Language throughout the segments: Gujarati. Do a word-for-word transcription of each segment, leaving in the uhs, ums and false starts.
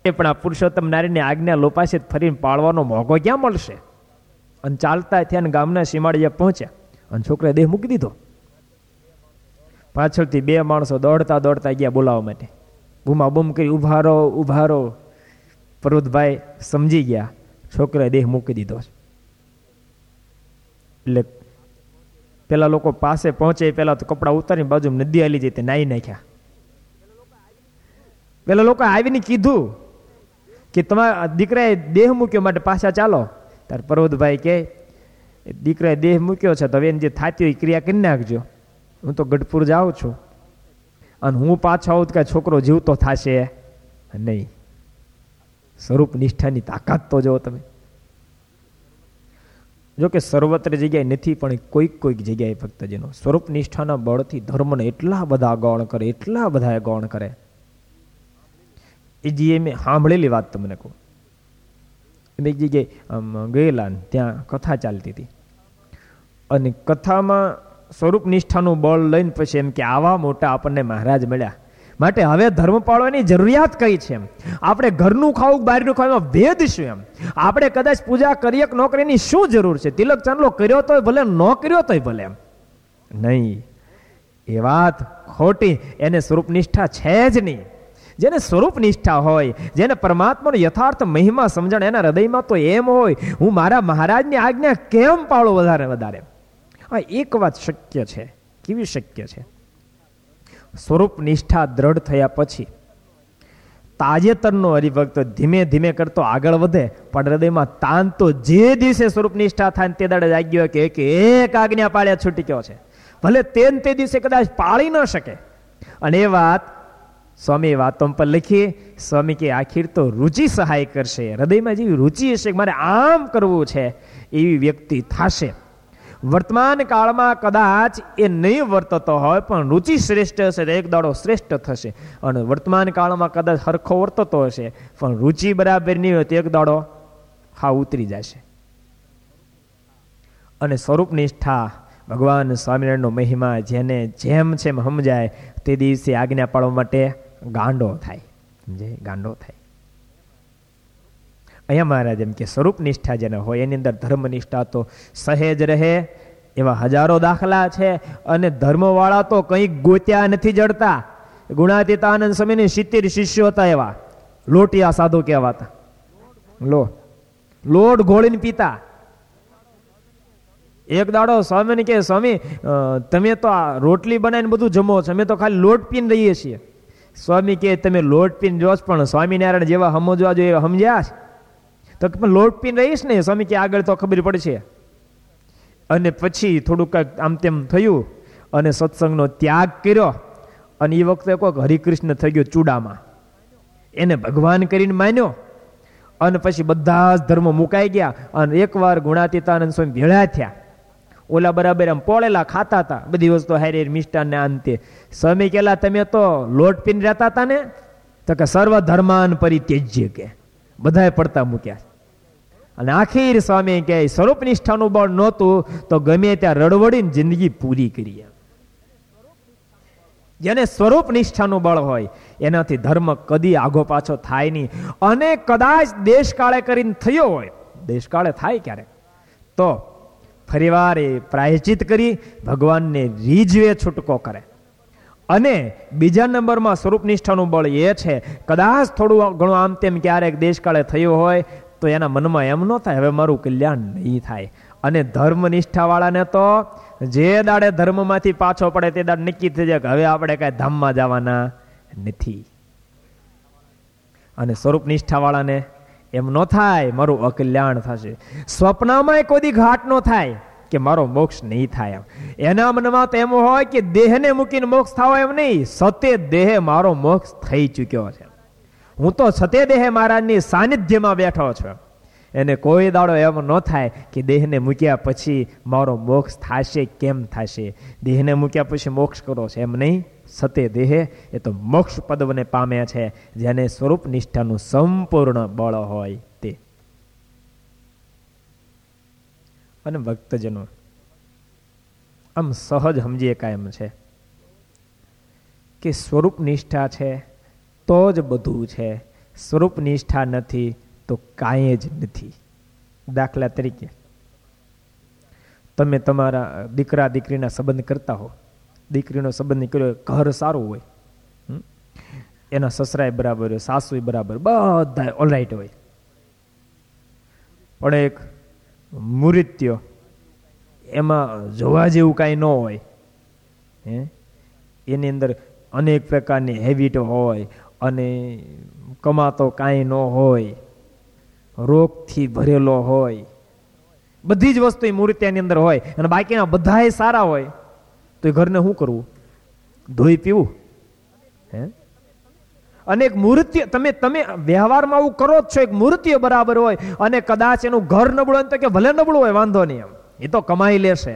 પણ આ પુરુષોત્તમ નારાયણની આજ્ઞા લોપાશે ફરીને પાળવાનો મોકો ક્યાં મળશે? અને ચાલતા થયા ને ગામના સીમાડીએ પહોંચ્યા અને છોકરાએ દેહ મૂકી દીધો. પાછળથી બે માણસો દોડતા દોડતા ગયા બોલાવવા માટે, બૂમા બૂમ કરી ઉભા રહો ઉભા રહો. પર્વતભાઈ સમજી ગયા છોકરાએ દેહ મૂકી દીધો. એટલે પેલા લોકો પાસે પહોંચે પેલા તો કપડા ઉતારીને બાજુ નદી આલી જઈ નાઈ નાખ્યા. પેલા લોકો આવીને કીધું કે તમારા દીકરાએ દેહ મૂક્યો માટે પાછા ચાલો. ત્યારે પર્વતભાઈ કે દીકરાએ દેહ મૂક્યો છે તો હવે જે થાતી હોય ક્રિયા કરી નાખજો, હું તો ગઢપુર જાઉં છું અને હું પાછો આવું કે છોકરો જીવતો થશે નહીં. સ્વરૂપ નિષ્ઠાની તાકાત તો જો તમે. જો કે સર્વત્ર જગ્યાએ નથી, પણ કોઈક કોઈક જગ્યાએ ફક્ત જેનો સ્વરૂપ નિષ્ઠાના બળથી ધર્મને એટલા બધા ગૌણ કરે, એટલા બધા ગૌણ કરે. એ જે મેં સાંભળેલી વાત તમને કહું. એક જગ્યાએ ગયેલા ત્યાં કથા ચાલતી હતી અને કથામાં સ્વરૂપ નિષ્ઠાનું બળ લઈને પછી એમ કે આવા મોટા આપણને મહારાજ મળ્યા, માટે હવે ધર્મ પાળવાની જરૂરિયાત કઈ છે? એમ આપણે ઘરનું ખાવું બહારનું ખાવું ભેદ શું? એમ આપણે કદાચ પૂજા કરીએ કે ન કરીએ એની શું જરૂર છે? તિલક ચાંદલો કર્યો તોય ભલે, ન કર્યો તોય ભલે. એમ નહીં, એ વાત ખોટી. એને સ્વરૂપ નિષ્ઠા છે જ નહીં. જેને સ્વરૂપ નિષ્ઠા હોય, જેને પરમાત્માનો યથાર્થ મહિમા સમજણ, એના હૃદયમાં તો એમ હોય હું મારા મહારાજની આજ્ઞા કેમ પાળું વધારે વધારે. હા, એક વાત શક્ય છે. કેવી શક્ય છે? સ્વરૂપ નિષ્ઠા દ્રઢ થયા પછી તાજેતરનો હરિભક્ત ધીમે ધીમે કરતો આગળ વધે, પણ હૃદયમાં તાન તો જે દિવસે સ્વરૂપ નિષ્ઠા થાય તે દાડે જાગ્યો કે એક એક આજ્ઞા પાળ્યા છૂટી ગયો છે. ભલે તે તે દિવસે કદાચ પાળી ન શકે. અને એ વાત સ્વામી વાતો પર લખીએ. સ્વામી કે આખીર તો રુચિ સહાય કરશે. હૃદયમાં જેવી રુચિ હશે મારે આમ કરવું છે એવી વ્યક્તિ થશે. વર્તમાન કાળમાં કદાચ એ નહીં વર્તતો હોય, પણ રુચિ શ્રેષ્ઠ હશે તો એક દાડો શ્રેષ્ઠ થશે. અને વર્તમાન કાળમાં કદાચ હરખો વર્તતો હશે પણ રુચિ બરાબર નહીં હોય તો એક દાડો હા ઉતરી જશે. અને સ્વરૂપ નિષ્ઠા ભગવાન સ્વામિનારાયણનો મહિમા જેને જેમ છે એમ સમજાય તે દિવસે આજ્ઞા પાળવા માટે ગાંડો થાય. સમજે? ગાંડો થાય. અહીંયા મહારાજ એમ કે સ્વરૂપ નિષ્ઠા જેને હોય એની અંદર ધર્મ નિષ્ઠા તો સહેજ રહે. એવા હજારો દાખલા છે. અને ધર્મવાળા તો કંઈક ગોત્યા નથી જડતા. ગુણાતીતાનંદ સ્વામીને સિત્તેર શિષ્યો હતા, એવા લોટિયા સાધુ કહેવાતા. લો લોટ ઘોળીને પીતા. એક દાડો સ્વામીને કે સ્વામી તમે તો આ રોટલી બનાવીને બધું જમો છો, અમે તો ખાલી લોટ પીને રહીએ છીએ. સ્વામી કે તમે લોટ પીને જોશ પણ સ્વામિનારાયણ જેવા સમજવા જોઈએ સમજ્યા છે? તો પણ લોટ પીને રહીશ ને. સ્વામી કે આગળ તો ખબર પડશે. અને પછી થોડુંક આમ તેમ થયું અને સત્સંગનો ત્યાગ કર્યો. અને એ વખતે કોઈક હરિકૃષ્ણ થઈ ગયો ચૂડામાં, એને ભગવાન કરીને માન્યો. અને પછી બધા જ ધર્મ મુકાઈ ગયા. અને એકવાર ગુણાતીતાનંદ સ્વામી ભેળા થયા. ઓલા બરાબર આમ પોળેલા ખાતા હતા બધી વસ્તુ હારે મિષ્ટાન ને અંતે. સ્વામી કેલા તમે તો લોટ પીને રહેતા હતા ને? તો કે સર્વ ધર્માન પરિત્યજ્ય, કે બધાએ પડતા મૂક્યા. અને આખીર સ્વામી કહે સ્વરૂપ નિષ્ઠાનું બળ નહોતું તો ગમે ત્યાં રડવડીને જિંદગી પૂરી કરી. જેને સ્વરૂપ નિષ્ઠાનું બળ હોય એનાથી ધર્મ કદી આગો પાછો થાય નહીં. અને કદાચ દેશકાળે કરીને થયો હોય, દેશકાળે થાય ક્યારેક, તો ફરીવાર એ પ્રાયશ્ચિત કરી ભગવાનને રીઝવે છૂટકો કરે. અને બીજા નંબરમાં સ્વરૂપ નિષ્ઠાનું બળ એ છે કદાચ થોડું ઘણું આમ તેમ ક્યારેક દેશકાળે થયો હોય તો એના મનમાં એમ ન થાય હવે મારું કલ્યાણ નહીં થાય. અને ધર્મ નિષ્ઠાવાળાને તો જે દાડે ધર્મમાંથી પાછો પડે તે દાડે નક્કી થઈ જાય કે હવે આપણે કાંઈ ધામમાં જવાના નથી. અને સ્વરૂપ નિષ્ઠાવાળાને એમ ન થાય મારું અકલ્યાણ થશે. સ્વપ્નમાં કોઈ ઘાટ ન થાય કે મારો મોક્ષ નહીં થાય. એના મનમાં તો એમ હોય કે દેહને મૂકીને મોક્ષ થાવ એમ નહીં, સતે દેહે મારો મોક્ષ થઈ ચૂક્યો છે. હું તો સતે દેહે મહારાજની સાનિધ્યમાં બેઠો છું. એને કોઈ દાડો એમ ન થાય કે દેહને મૂક્યા પછી મારો મોક્ષ થશે. કેમ થશે? દેહને મૂક્યા પછી મોક્ષ કરો છે એમ નહીં. સતે દેહે એ તો મોક્ષ પદવને પામે છે જેને સ્વરૂપ નિષ્ઠાનું સંપૂર્ણ બળ હોય તે. અને ભક્તજનો આમ સહજ સમજીએ કાયમ છે કે સ્વરૂપ નિષ્ઠા છે તો જ બધું છે. સ્વરૂપ નિષ્ઠા નથી તો કાંઈ જ નથી. દાખલા તરીકે તમે તમારા દીકરા દીકરીના સંબંધ કરતા હો, દીકરીનો સંબંધ નીકળ્યો, ઘર સારું હોય, એના સસરાય બરાબર હોય, સાસુય બરાબર, બધા ઓલરાઈટ હોય, પણ એક મુરીત્ય એમાં જોવા જેવું કાંઈ ન હોય, હે એની અંદર અનેક પ્રકારની હેબિટ હોય અને કમાતો કાંઈ ન હોય, રોગથી ભરેલો હોય, બધી જ વસ્તુ એ મૂર્ત્યાની અંદર હોય અને બાકીના બધાય સારા હોય, તો એ ઘરને શું કરવું? ધોઈ પીવું? હે અને એક મૂર્તિ તમે તમે વ્યવહારમાં આવું કરો જ છો, એક મૂર્તિ બરાબર હોય અને કદાચ એનું ઘર નબળું હોય તો કે ભલે નબળું હોય, વાંધો નહીં, એમ એ તો કમાઈ લેશે.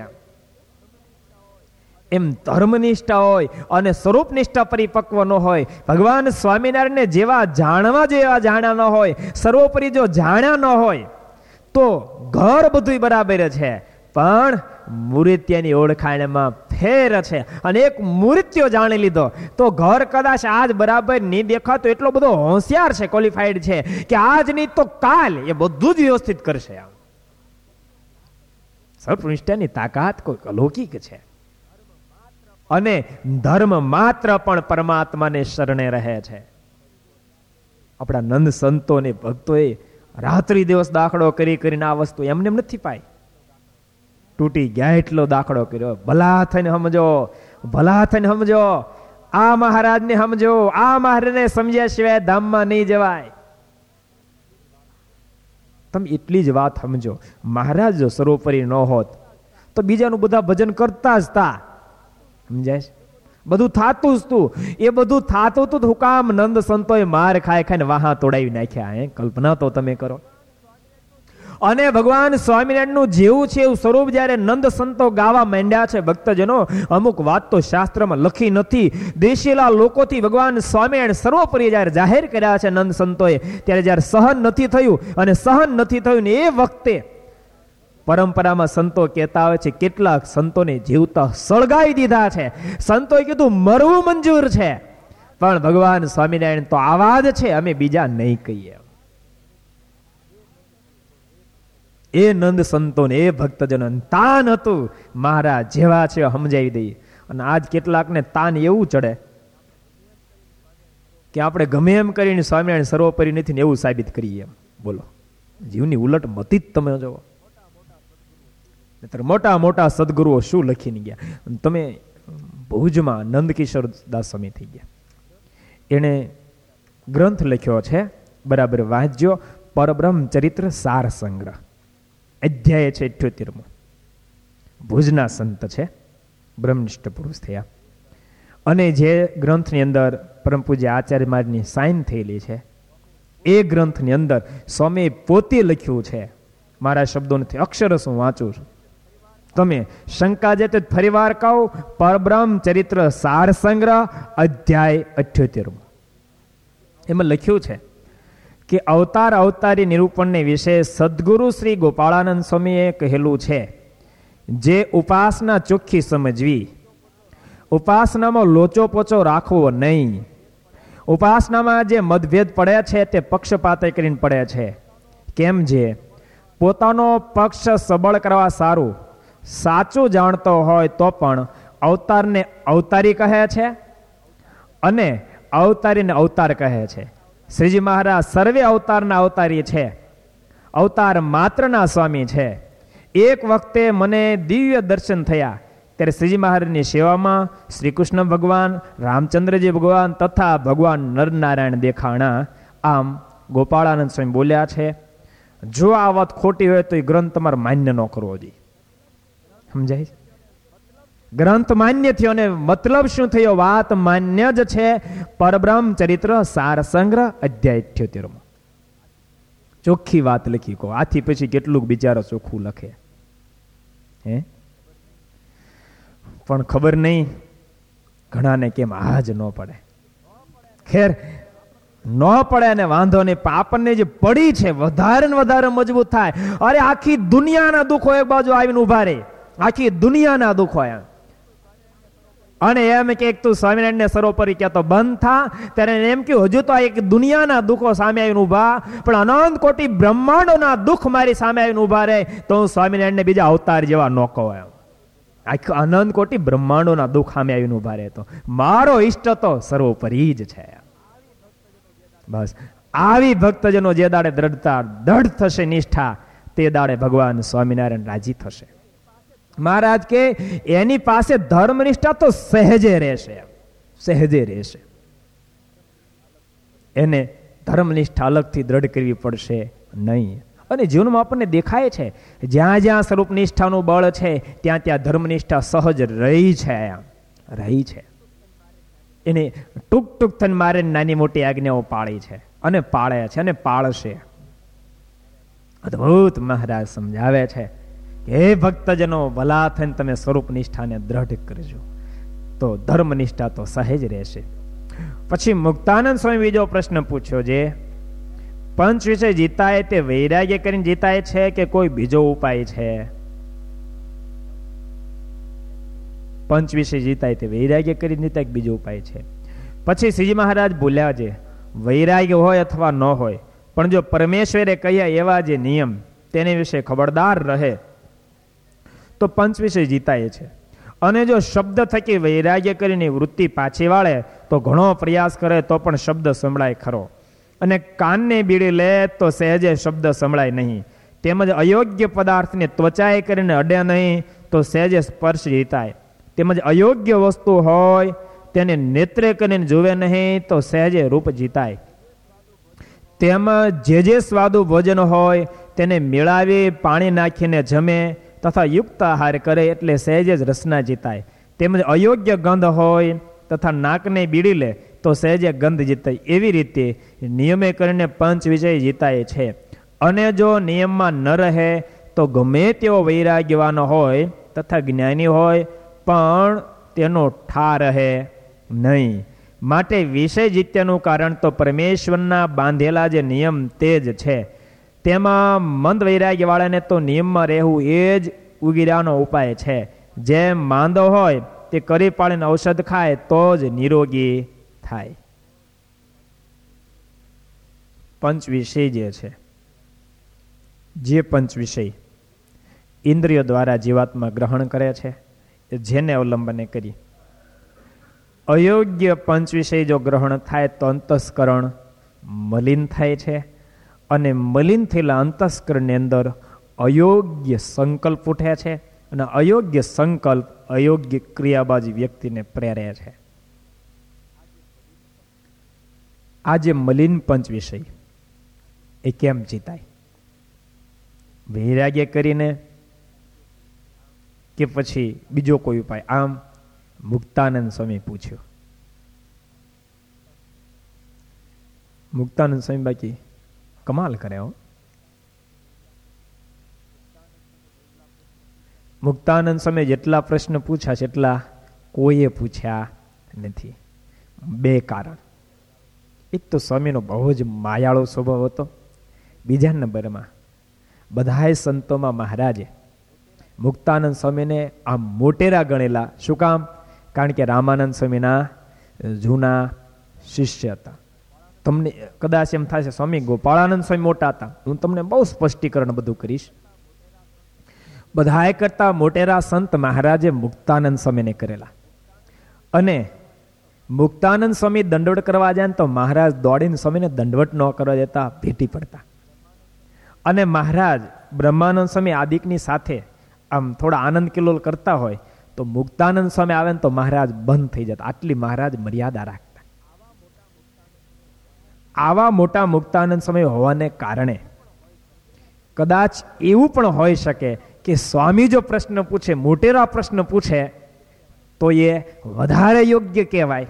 એમ ધર્મનિષ્ઠા હોય અને સ્વરૂપ નિષ્ઠા પરિપક્વ ન હોય, ભગવાન સ્વામિનારાયણને જેવા જાણવા જેવા જાણ્યા ન હોય, સર્વોપરી જો જાણ્યા ન હોય તો ઘર બધું બરાબર છે, પણ મૂર્ત્યની ઓળખાણમાં ફેર છે. અને એક મૂર્ત્યો જાણી લીધો તો ઘર કદાચ આજ બરાબર નહીં દેખાતો, એટલો બધો હોશિયાર છે, ક્વોલિફાઈડ છે કે આજ નહીં તો કાલ એ બધું જ વ્યવસ્થિત કરશે. આમ સર્વનિષ્ઠાની તાકાત કોઈ અલૌકિક છે. અને ધર્મ માત્ર પણ પરમાત્માને શરણે રહે છે. આપણા નંદ સંતો ને ભક્તોએ રાત્રિ દિવસ દાખલો કરી કરીને આ વસ્તુ એમને એમ નથી પાઈ, તૂટી ગયા એટલો દાખલો કર્યો. ભલા થઈને સમજો, ભલા થઈને સમજો, આ મહારાજને સમજો, આ મહારાજને સમજ્યા સિવાય ધામમાં નહીં જવાય. તમે એટલી જ વાત સમજો, મહારાજ જો સર્વોપરી ન હોત તો બીજાનું બધા ભજન કરતા જ તા, સમજાય? બધું થાતું જ તું, એ બધું થાતું તું હું કામ નંદ સંતોએ માર ખાય ખાઈને વાહા તોડાવી નાખ્યા? હે કલ્પના તો તમે કરો. અને ભગવાન સ્વામિનારાયણનું જેવું છે એવું સ્વરૂપ જ્યારે નંદ સંતો ગાવા માંડ્યા છે, ભક્તજનો, અમુક વાત તો શાસ્ત્રમાં લખી નથી, દેશેલા લોકોથી ભગવાન સ્વામિનારાયણ સર્વોપરી જ્યારે જાહેર કર્યા છે નંદ સંતોએ, ત્યારે જ્યારે સહન નથી થયું, અને સહન નથી થયું ને એ વખતે પરંપરામાં સંતો કહેતા હોય છે, કેટલાક સંતોને જીવતા સળગાવી દીધા છે. સંતોએ કીધું મરવું મંજૂર છે, પણ ભગવાન સ્વામિનારાયણ તો આવા જ છે, અમે બીજા નહીં કહીએ. એ નંદ સંતોને એ ભક્તજનો તાન હતું, મહારાજ જેવા છે સમજાવી દઈએ. અને આજ કેટલાકને તાન એવું ચડે કે આપણે ગમે એમ કરીને સ્વામિનારાયણ સર્વોપરી નથી ને એવું સાબિત કરીએ. એમ બોલો, જીવની ઉલટ મતી જ તમે જોવો. મોટા મોટા સદગુરુઓ શું લખીને ગયા. તમે ભુજમાં નંદકિશોર દાસ સ્વામી થઈ ગયા, એણે ગ્રંથ લખ્યો છે, બરાબર વાંચજો, પરબ્રહ્મ ચરિત્ર સાર સંગ્રહ, અધ્યાય છે અઠ્યોતેરમો. ભુજના સંત છે, બ્રહ્મનિષ્ઠ પુરુષ થયા. અને જે ગ્રંથની અંદર પરમ પૂજ્ય આચાર્ય મહારાજની સાઇન થયેલી છે, એ ગ્રંથની અંદર સ્વામી પોતે લખ્યું છે, મારા શબ્દો નથી, અક્ષરસ હું વાંચું છું. તમે શંકા છે તો ફરીવાર કહો, પરબ્રહ્મ ચરિત્ર સાર સંગ્રહ અધ્યાય અઠ્યોતેરમો. એમાં લખ્યું છે કે અવતાર અવતારી નિરૂપણને વિશે સદગુરુ શ્રી ગોપાળાનંદ સ્વામીએ કહેલું છે, જે ઉપાસના ચોખ્ખી સમજવી, ઉપાસનામાં લોચો પોચો રાખવો નહીં, ઉપાસનામાં જે મતભેદ પડે છે તે પક્ષપાતે કરીને પડે છે. કેમ જે પોતાનો પક્ષ સબળ કરવા સારું સાચું જાણતો હોય તો પણ અવતારને અવતારી કહે છે અને અવતારીને અવતાર કહે છે. શ્રીજી મહારાજ સર્વે અવતારના અવતારી છે, અવતાર માત્રના સ્વામી છે. એક વખતે મને દિવ્ય દર્શન થયા, ત્યારે શ્રીજી મહારાજની સેવામાં શ્રી કૃષ્ણ ભગવાન, રામચંદ્રજી ભગવાન તથા ભગવાન નરનારાયણ દેખાણા. આમ ગોપાળાનંદ સ્વામી બોલ્યા છે, જો આ વાત ખોટી હોય તો એ ગ્રંથ તમારે માન્ય ન કરવો જોઈએ. સમજાય? ગ્રંથ માન્ય થયો અને મતલબ શું થયો? વાત માન્ય જ છે. પરબ્રહ્મ ચરિત્ર સાર સંગ્રહ અધ્યાય અઠ્યોતેરમો ચોખ્ખી વાત લખી. કહો આથી પછી કેટલું બિચારો ચોખ્ખું લખે, હે? પણ ખબર નહીં ઘણાને કેમ આજ ન પડે. ખેર ન પડે અને વાંધો નહીં, આપણને જે પડી છે વધારે ને વધારે મજબૂત થાય. અરે આખી દુનિયાના દુઃખો એક બાજુ આવીને ઉભા રહે, આખી દુનિયાના દુઃખો. અને એમ કે તું સ્વામિનારાયણને સર્વોપરી કહેતો બંધ થા. ત્યારે એમ કે હજુ તો એક દુનિયાના દુઃખો સામે આવીને ઉભા, પણ અનંત કોટી બ્રહ્માંડોના દુઃખ મારી સામે આવીને ઉભા રહે તો હું સ્વામિનારાયણને બીજા અવતાર જેવા ન કહું. એમ આખું અનંત કોટી બ્રહ્માંડોના દુઃખ સામે આવીને ઉભા રહે તો મારો ઈષ્ટ તો સર્વોપરી જ છે. બસ આવી ભક્તજનો જે દાડે દ્રઢતા દઢ થશે નિષ્ઠા, તે દાડે ભગવાન સ્વામિનારાયણ રાજી થશે. મહારાજ કે એની પાસે ધર્મનિષ્ઠા તો સહેજે રહેશે, સહેજે રહેશે. એને ધર્મનિષ્ઠા અલગથી દ્રઢ કરવી પડશે નહીં. અને જીવનમાં આપણને દેખાય છે જ્યાં જ્યાં સ્વરૂપ નિષ્ઠાનું બળ છે ત્યાં ત્યાં ધર્મનિષ્ઠા સહજ રહી છે, રહી છે. એને ટૂંક ટૂંક થઈને મારે નાની મોટી આજ્ઞાઓ પાળી છે અને પાળે છે અને પાળશે. અદભુત મહારાજ સમજાવે છે કે હે ભક્તજનો, ભલા થઈને તમે સ્વરૂપ નિષ્ઠાને દ્રઢ કરજો તો ધર્મનિષ્ઠા તો સહેજ રહેશે. પછી મુક્તાનંદ સ્વામી બીજો પ્રશ્ન પૂછ્યો, જે પંચ વિષય જીતાય તે વૈરાગ્ય કરીને જીતાય છે કે કોઈ બીજો ઉપાય છે? પંચ વિષય જીતાય તે વૈરાગ્ય કરીને જીતાય કે બીજો ઉપાય છે? પછી શ્રીજી મહારાજ બોલ્યા, છે વૈરાગ્ય હોય અથવા ન હોય, પણ જો પરમેશ્વરે કહ્યા એવા જે નિયમ તેને વિશે ખબરદાર રહે તો પંચ વિષય જીતાય છે. અને જો શબ્દ થકી વૈરાગ્ય કરીને વૃત્તિ પાછી વાળે તો ઘણો પ્રયાસ કરે તો પણ શબ્દ સંભળાય ખરો, અને કાનને બીડી લે તો સહેજે શબ્દ સંભળાય નહીં. તેમજ અયોગ્ય પદાર્થને ત્વચાએ કરીને અડે નહીં તો સહેજે સ્પર્શ જીતાય. તેમજ અયોગ્ય વસ્તુ હોય તેને નેત્રે કરીને જોવે નહીં તો સહેજે રૂપ જીતાય. તેમજ જે જે સ્વાદુ ભોજન હોય તેને મેળાવી પાણી નાખીને જમે તથા યુક્ત આહાર કરે એટલે સહેજે જ રસના જીતાય. તેમજ અયોગ્ય ગંધ હોય તથા નાકને બીડી લે તો સહેજે ગંધ જીતાય. એવી રીતે નિયમે કરીને પંચ વિષય જીતાય છે. અને જો નિયમમાં ન રહે તો ગમે તેવો વૈરાગ્યવાન હોય તથા જ્ઞાની હોય પણ તેનો ઠા રહે નહીં. માટે વિષય જીત્યાનું કારણ તો પરમેશ્વરના બાંધેલા જે નિયમ તે જ છે. તેમાં મંદ વૈરાગ્ય વાળાને તો નિયમમાં રહેવું એ જ ઉગીરાનો ઉપાય છે. જેમ માંદો હોય તે કરી પાડીને ઔષધ ખાય તો જ નિરોગી થાય. પંચ વિષય જે છે, જે પંચ વિષય ઇન્દ્રિયો દ્વારા જીવાત્મા ગ્રહણ કરે છે, જેને અવલંબને કરી અયોગ્ય પંચ વિષય જો ગ્રહણ થાય તો અંતસ્કરણ મલિન થાય છે. અને મલિન થયેલા અંતસ્કરણની અંદર અયોગ્ય સંકલ્પ ઉઠે છે, અને અયોગ્ય સંકલ્પ અયોગ્ય ક્રિયાબાજી વ્યક્તિને પ્રેરે છે. આ જે મલિન પંચ વિષય એ કેમ જીતાય? વૈરાગ્ય કરીને કે પછી બીજો કોઈ ઉપાય? આમ મુક્તાનંદ સ્વામી પૂછ્યું. મુક્તાનંદ સ્વામી બાકી કમાલ કરે હો. મુક્તાનંદ સ્વામી જેટલા પ્રશ્ન પૂછ્યા છે એટલા કોઈએ પૂછ્યા નથી. બે કારણ. એક તો સ્વામીનો બહુ જ માયાળો સ્વભાવ હતો. બીજા નંબરમાં બધાય સંતોમાં મહારાજે મુક્તાનંદ સ્વામીને આ મોટેરા ગણેલા. શું કામ? કારણ કે રામાનંદ સ્વામીના જૂના શિષ્ય હતા. તમને કદાચ એમ થાય છે સ્વામી ગોપાળાનંદ સ્વામી મોટા હતા. હું તમને બહુ સ્પષ્ટીકરણ બધું કરીશ. બધાએ કરતા મોટેરા સંત મહારાજે મુક્તાનંદ સ્વામીને કરેલા. અને મુક્તાનંદ સ્વામી દંડવટ કરવા જાય તો મહારાજ દોડીને સ્વામીને દંડવટ ન કરવા દેતા, ભેટી પડતા. અને મહારાજ બ્રહ્માનંદ સ્વામી આદિકની સાથે આમ થોડા આનંદ કિલોલ કરતા હોય તો મુક્તાનંદ સ્વામી આવે ને તો મહારાજ બંધ થઈ જતા. આટલી મહારાજ મર્યાદા રાખતા. આવા મોટા મુક્તાનંદ સ્વામી હોવાને કારણે કદાચ એવું પણ હોઈ શકે કે સ્વામી જો પ્રશ્ન પૂછે, મોટેરા પ્રશ્ન પૂછે તો એ વધારે યોગ્ય કહેવાય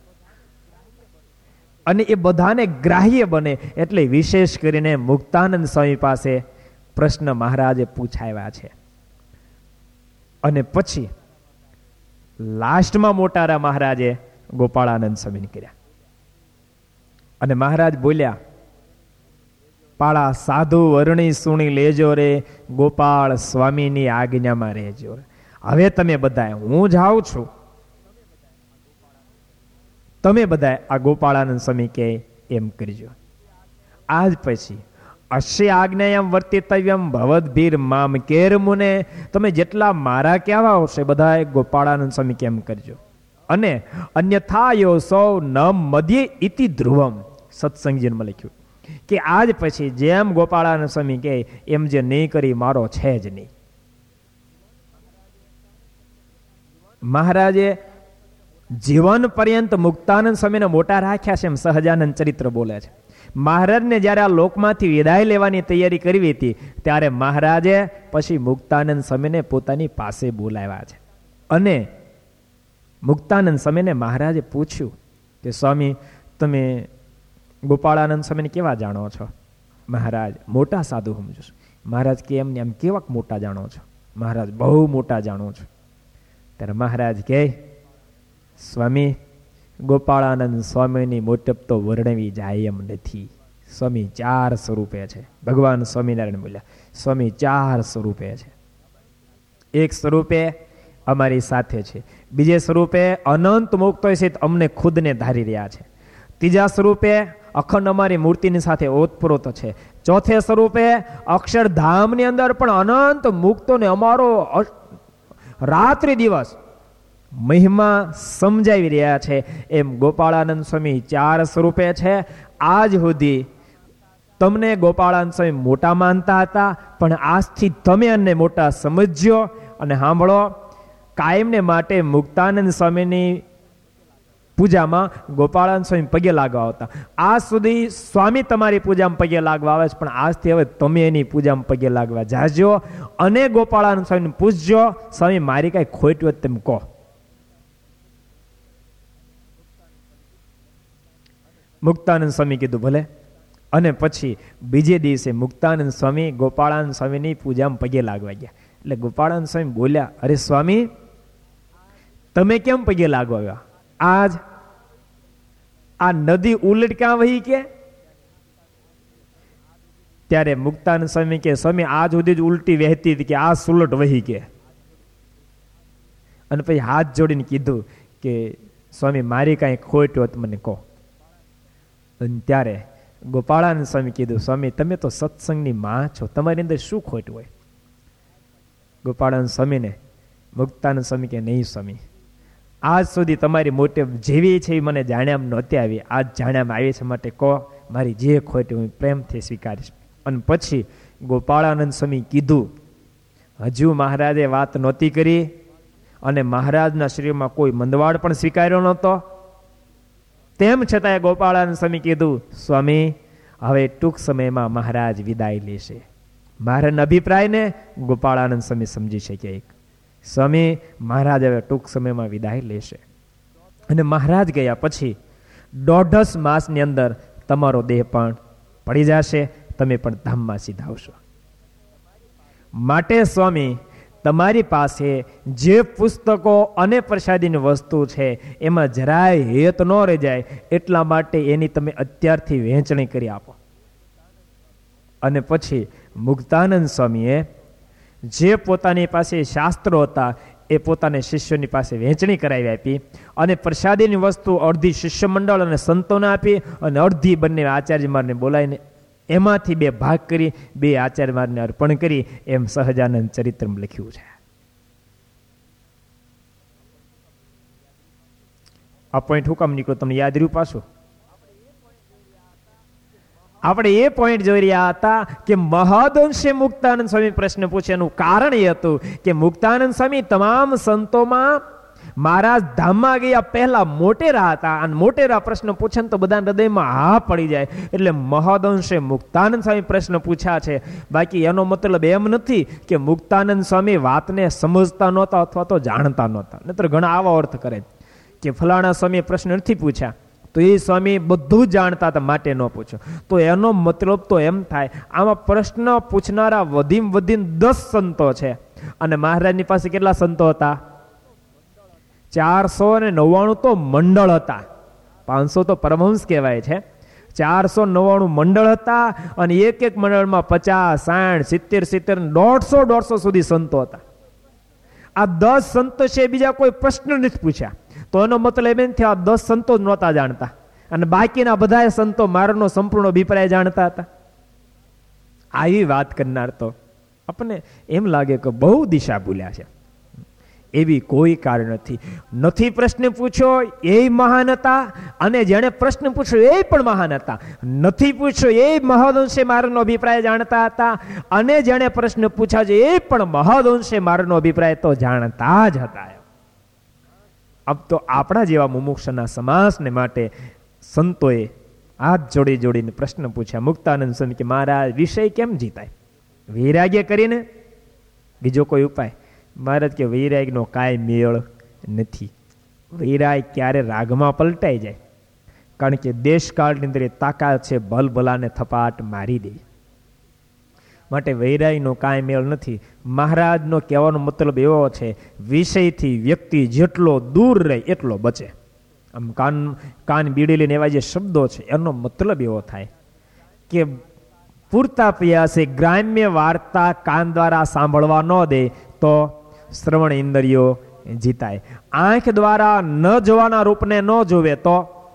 અને એ બધાને ગ્રાહ્ય બને. એટલે વિશેષ કરીને મુક્તાનંદ સ્વામી પાસે પ્રશ્ન મહારાજે પૂછાવ્યા છે. અને પછી લાસ્ટમાં મોટારા મહારાજે ગોપાળાનંદ સ્વામીને કર્યા. અને મહારાજ બોલ્યા, પાળા સાધુ વર્ણી સુણી લેજો રે, ગોપાળ સ્વામીની આજ્ઞામાં રહેજો. હવે તમે બધા, હું જાઉં છું, તમે બધા આ ગોપાળાનંદ સ્વામી કે એમ કરજો. આજ પછી અશ્ય આજ્ઞાયામ વર્તિતવ્યમ ભવદભીર મામ કેર મુને, તમે જેટલા મારા કહેવા આવશે બધા ગોપાળાનંદ સ્વામી કેમ કરજો. અને અન્યથા યો સૌ ન મધ્ય ઇતિ ધ્રુવમ, સત્સંગજીમાં લખ્યું કે આજ પછી જેમ ગોપાળાનંદ સ્વામી કહે એમ જે નહીં કરી મારો છે જ નહીં. મહારાજે જીવન પર્યંત મુક્તાનંદ સ્વામીને મોટા રાખ્યા છે એમ સહજાનંદ ચરિત્ર બોલે છે. મહારાજને જ્યારે આ લોકમાંથી વિદાય લેવાની તૈયારી કરવી હતી ત્યારે મહારાજે પછી મુક્તાનંદ સ્વામીને પોતાની પાસે બોલાવ્યા છે. અને મુક્તાનંદ સ્વામીને મહારાજે પૂછ્યું કે સ્વામી તમે ગોપાળાનંદ સ્વામીને કેવા જાણો છો? મહારાજ મોટા સાધુ સમજો છો. મહારાજ કે એમને એમ કેવાક મોટા જાણો છો? મહારાજ બહુ મોટા જાણો છો. ત્યારે મહારાજ કહે સ્વામી ગોપાળાનંદ સ્વામીની મોટપ તો વર્ણવી જાય એમ નથી. સ્વામી ચાર સ્વરૂપે છે. ભગવાન સ્વામિનારાયણ બોલ્યા સ્વામી ચાર સ્વરૂપે છે. એક સ્વરૂપે અમારી સાથે છે, બીજે સ્વરૂપે અનંત મુક્તો છે અમને ખુદને ધારી રહ્યા છે, ત્રીજા સ્વરૂપે અખંડ અમારી મૂર્તિની સાથે ઓતપ્રોત છે, ચોથે સ્વરૂપે અક્ષરધામની અંદર પણ અનંત મુક્તોને અમારો રાત્રિ દિવસ મહિમા સમજાવી રહ્યા છે. એમ ગોપાળાનંદ સ્વામી ચાર સ્વરૂપે છે. આજ સુધી તમને ગોપાળાનંદ સ્વામી મોટા માનતા હતા, પણ આજથી તમે એને મોટા સમજ્યો. અને સાંભળો, કાયમને માટે મુક્તાનંદ સ્વામીની પૂજામાં ગોપાળાનંદ સ્વામી પગે લાગવા આવતા. આજ સુધી સ્વામી તમારી પૂજામાં પગે લાગવા આવે છે, પણ આજથી હવે તમે એની પૂજામાં પગે લાગવા જાજો અને ગોપાળાનંદ સ્વામીને પૂછજો સ્વામી મારી કઈ ખોટ હોય તેમ કહો. મુક્તાનંદ સ્વામી કીધું ભલે. અને પછી બીજે દિવસે મુક્તાનંદ સ્વામી ગોપાળાનંદ સ્વામીની પૂજામાં પગે લાગવા ગયા. એટલે ગોપાળાનંદ સ્વામી બોલ્યા, અરે સ્વામી તમે કેમ પગે લાગવા ગયા? આજ આ નદી ઉલટ ક્યાં વહી કે? ત્યારે મુક્તાનંદ સ્વામી કે સ્વામી આજ સુધી જ ઉલટી વહેતી હતી કે આ સુલટ વહી કે. અને પછી હાથ જોડીને કીધું કે સ્વામી મારી કાંઈ ખોટ હોત મને કહો. અને ત્યારે ગોપાળાનંદ સ્વામી કીધું સ્વામી તમે તો સત્સંગની માં છો, તમારી અંદર શું ખોટ હોય? ગોપાળાનંદ સ્વામીને મુક્તાનંદ સ્વામી કે નહીં સ્વામી, આજ સુધી તમારી મોટેવ જેવી છે એ મને જાણ્યામાં નહોતી આવી, આજ જાણ્યામાં આવી છે, માટે કહો મારી જે ખોટ હું પ્રેમથી સ્વીકારીશ. અને પછી ગોપાળાનંદ સ્વામી કીધું, હજુ મહારાજે વાત નહોતી કરી અને મહારાજના શરીરમાં કોઈ મંદવાડ પણ સ્વીકાર્યો નહોતો. તેમ છતાં ગોપાળાનંદ સ્વામી કીધું સ્વામી હવે ટૂંક સમયમાં મહારાજ વિદાય લેશે. મારા અભિપ્રાયને ગોપાળાનંદ સ્વામી સમજી શકે. સ્વામી મહારાજ હવે ટૂંક સમયમાં વિદાય લેશે અને મહારાજ ગયા પછી દોઢસ માસની અંદર તમારો દેહ પણ પડી જશે, તમે પણ ધામમાં સીધા આવશો. માટે સ્વામી તમારી પાસે જે પુસ્તકો અને પ્રસાદીની વસ્તુ છે એમાં જરાય હેત ન રહી જાય એટલા માટે એની તમે અત્યારથી વહેંચણી કરી આપો. અને પછી મુક્તાનંદ સ્વામીએ જે પોતાની પાસે શાસ્ત્રો હતા એ પોતાના શિષ્યોની પાસે વહેંચણી કરાવી આપી અને પ્રસાદીની વસ્તુ અડધી શિષ્ય મંડળ અને સંતોને આપી અને અડધી બંને આચાર્યમારને બોલાવીને એમાંથી બે ભાગ કરી બે આચાર્યમારને અર્પણ કરી. એમ સહજાનંદ ચરિત્રમાં લખ્યું છે. આ પોઈન્ટ હું કામ નીકળ્યો તમને યાદ રહ્યું? પાછું આપણે એ પોઈન્ટ જોઈ રહ્યા હતા કે મહદઅંશે મુક્તાનંદ સ્વામી પ્રશ્ન પૂછે એનું કારણ એ હતું કે મુક્તાનંદ સ્વામી તમામ સંતોમાં મહારાજ ધામમાં ગયા પહેલા મોટેરા હતા અને મોટેરા પ્રશ્ન પૂછે તો બધા હૃદયમાં હા પડી જાય. એટલે મહદઅંશે મુક્તાનંદ સ્વામી પ્રશ્ન પૂછ્યા છે. બાકી એનો મતલબ એમ નથી કે મુક્તાનંદ સ્વામી વાતને સમજતા નહોતા અથવા તો જાણતા નહોતા. નહીતર ઘણા આવા અર્થ કરે કે ફલાણા સ્વામી પ્રશ્ન નથી પૂછ્યા તો એ સ્વામી બધું જાણતા હતા માટે ન પૂછ્યો. તો એનો મતલબ તો એમ થાય આમાં પ્રશ્ન પૂછનારા વધીને વધીને દસ સંતો છે અને મહારાજની પાસે કેટલા સંતો હતા? ચારસો ને નવ્વાણું તો મંડળ હતા. પાંચસો તો પરમહંસ કહેવાય છે. ચારસો નવ્વાણું મંડળ હતા અને એક એક મંડળમાં પચાસ સાઠ સિત્તેર સિત્તેર દોઢસો દોઢસો સુધી સંતો હતા. આ દસ સંતો છે બીજા કોઈ પ્રશ્ન નથી પૂછ્યા. તો એનો મતલબ એમ થયો દસ સંતો જ નહોતા જાણતા અને બાકીના બધા સંતો મારાનો સંપૂર્ણ અભિપ્રાય જાણતા હતા. આવી વાત કરનાર તો આપણને એમ લાગે કે બહુ દિશા ભૂલ્યા છે. એવી કોઈ કારણ નથી. નથી પ્રશ્ન પૂછ્યો એ મહાન હતા અને જેણે પ્રશ્ન પૂછ્યો એ પણ મહાન હતા. નથી પૂછ્યો એ મહદઅંશે મારાનો અભિપ્રાય જાણતા હતા અને જેણે પ્રશ્ન પૂછ્યા છે એ પણ મહદઅંશે મારાનો અભિપ્રાય તો જાણતા જ હતા. અબ તો આપણા જેવા મુમુક્ષના સમાસને માટે સંતોએ હાથ જોડી જોડીને પ્રશ્ન પૂછ્યા. મુક્તાનંદ સ્વામી કે મહારાજ વિષય કેમ જીતાય? વૈરાગ્ય કરીને બીજો કોઈ ઉપાય? મહારાજ કે વૈરાગ્યનો કાંઈ મેળ નથી. વૈરાગ ક્યારે રાગમાં પલટાઈ જાય, કારણ કે દેશકાળની અંદર તાકાત છે ભલભલાને થપાટ મારી દે. માટે વૈરાગ્યનો કાંઈ મેળ નથી. મહારાજનો કહેવાનો મતલબ એવો છે, વિષયથી વ્યક્તિ જેટલો દૂર રહે એટલો બચે. આમ કાન કાન બીડી એવા જે શબ્દો છે એનો મતલબ એવો થાય કે પૂરતા પ્રયાસે ગ્રામ્ય વાર્તા કાન દ્વારા સાંભળવા ન દે તો શ્રવણ ઇન્દ્રિયો જીતાય. આંખ દ્વારા ન જોવાના રૂપને ન જોવે તો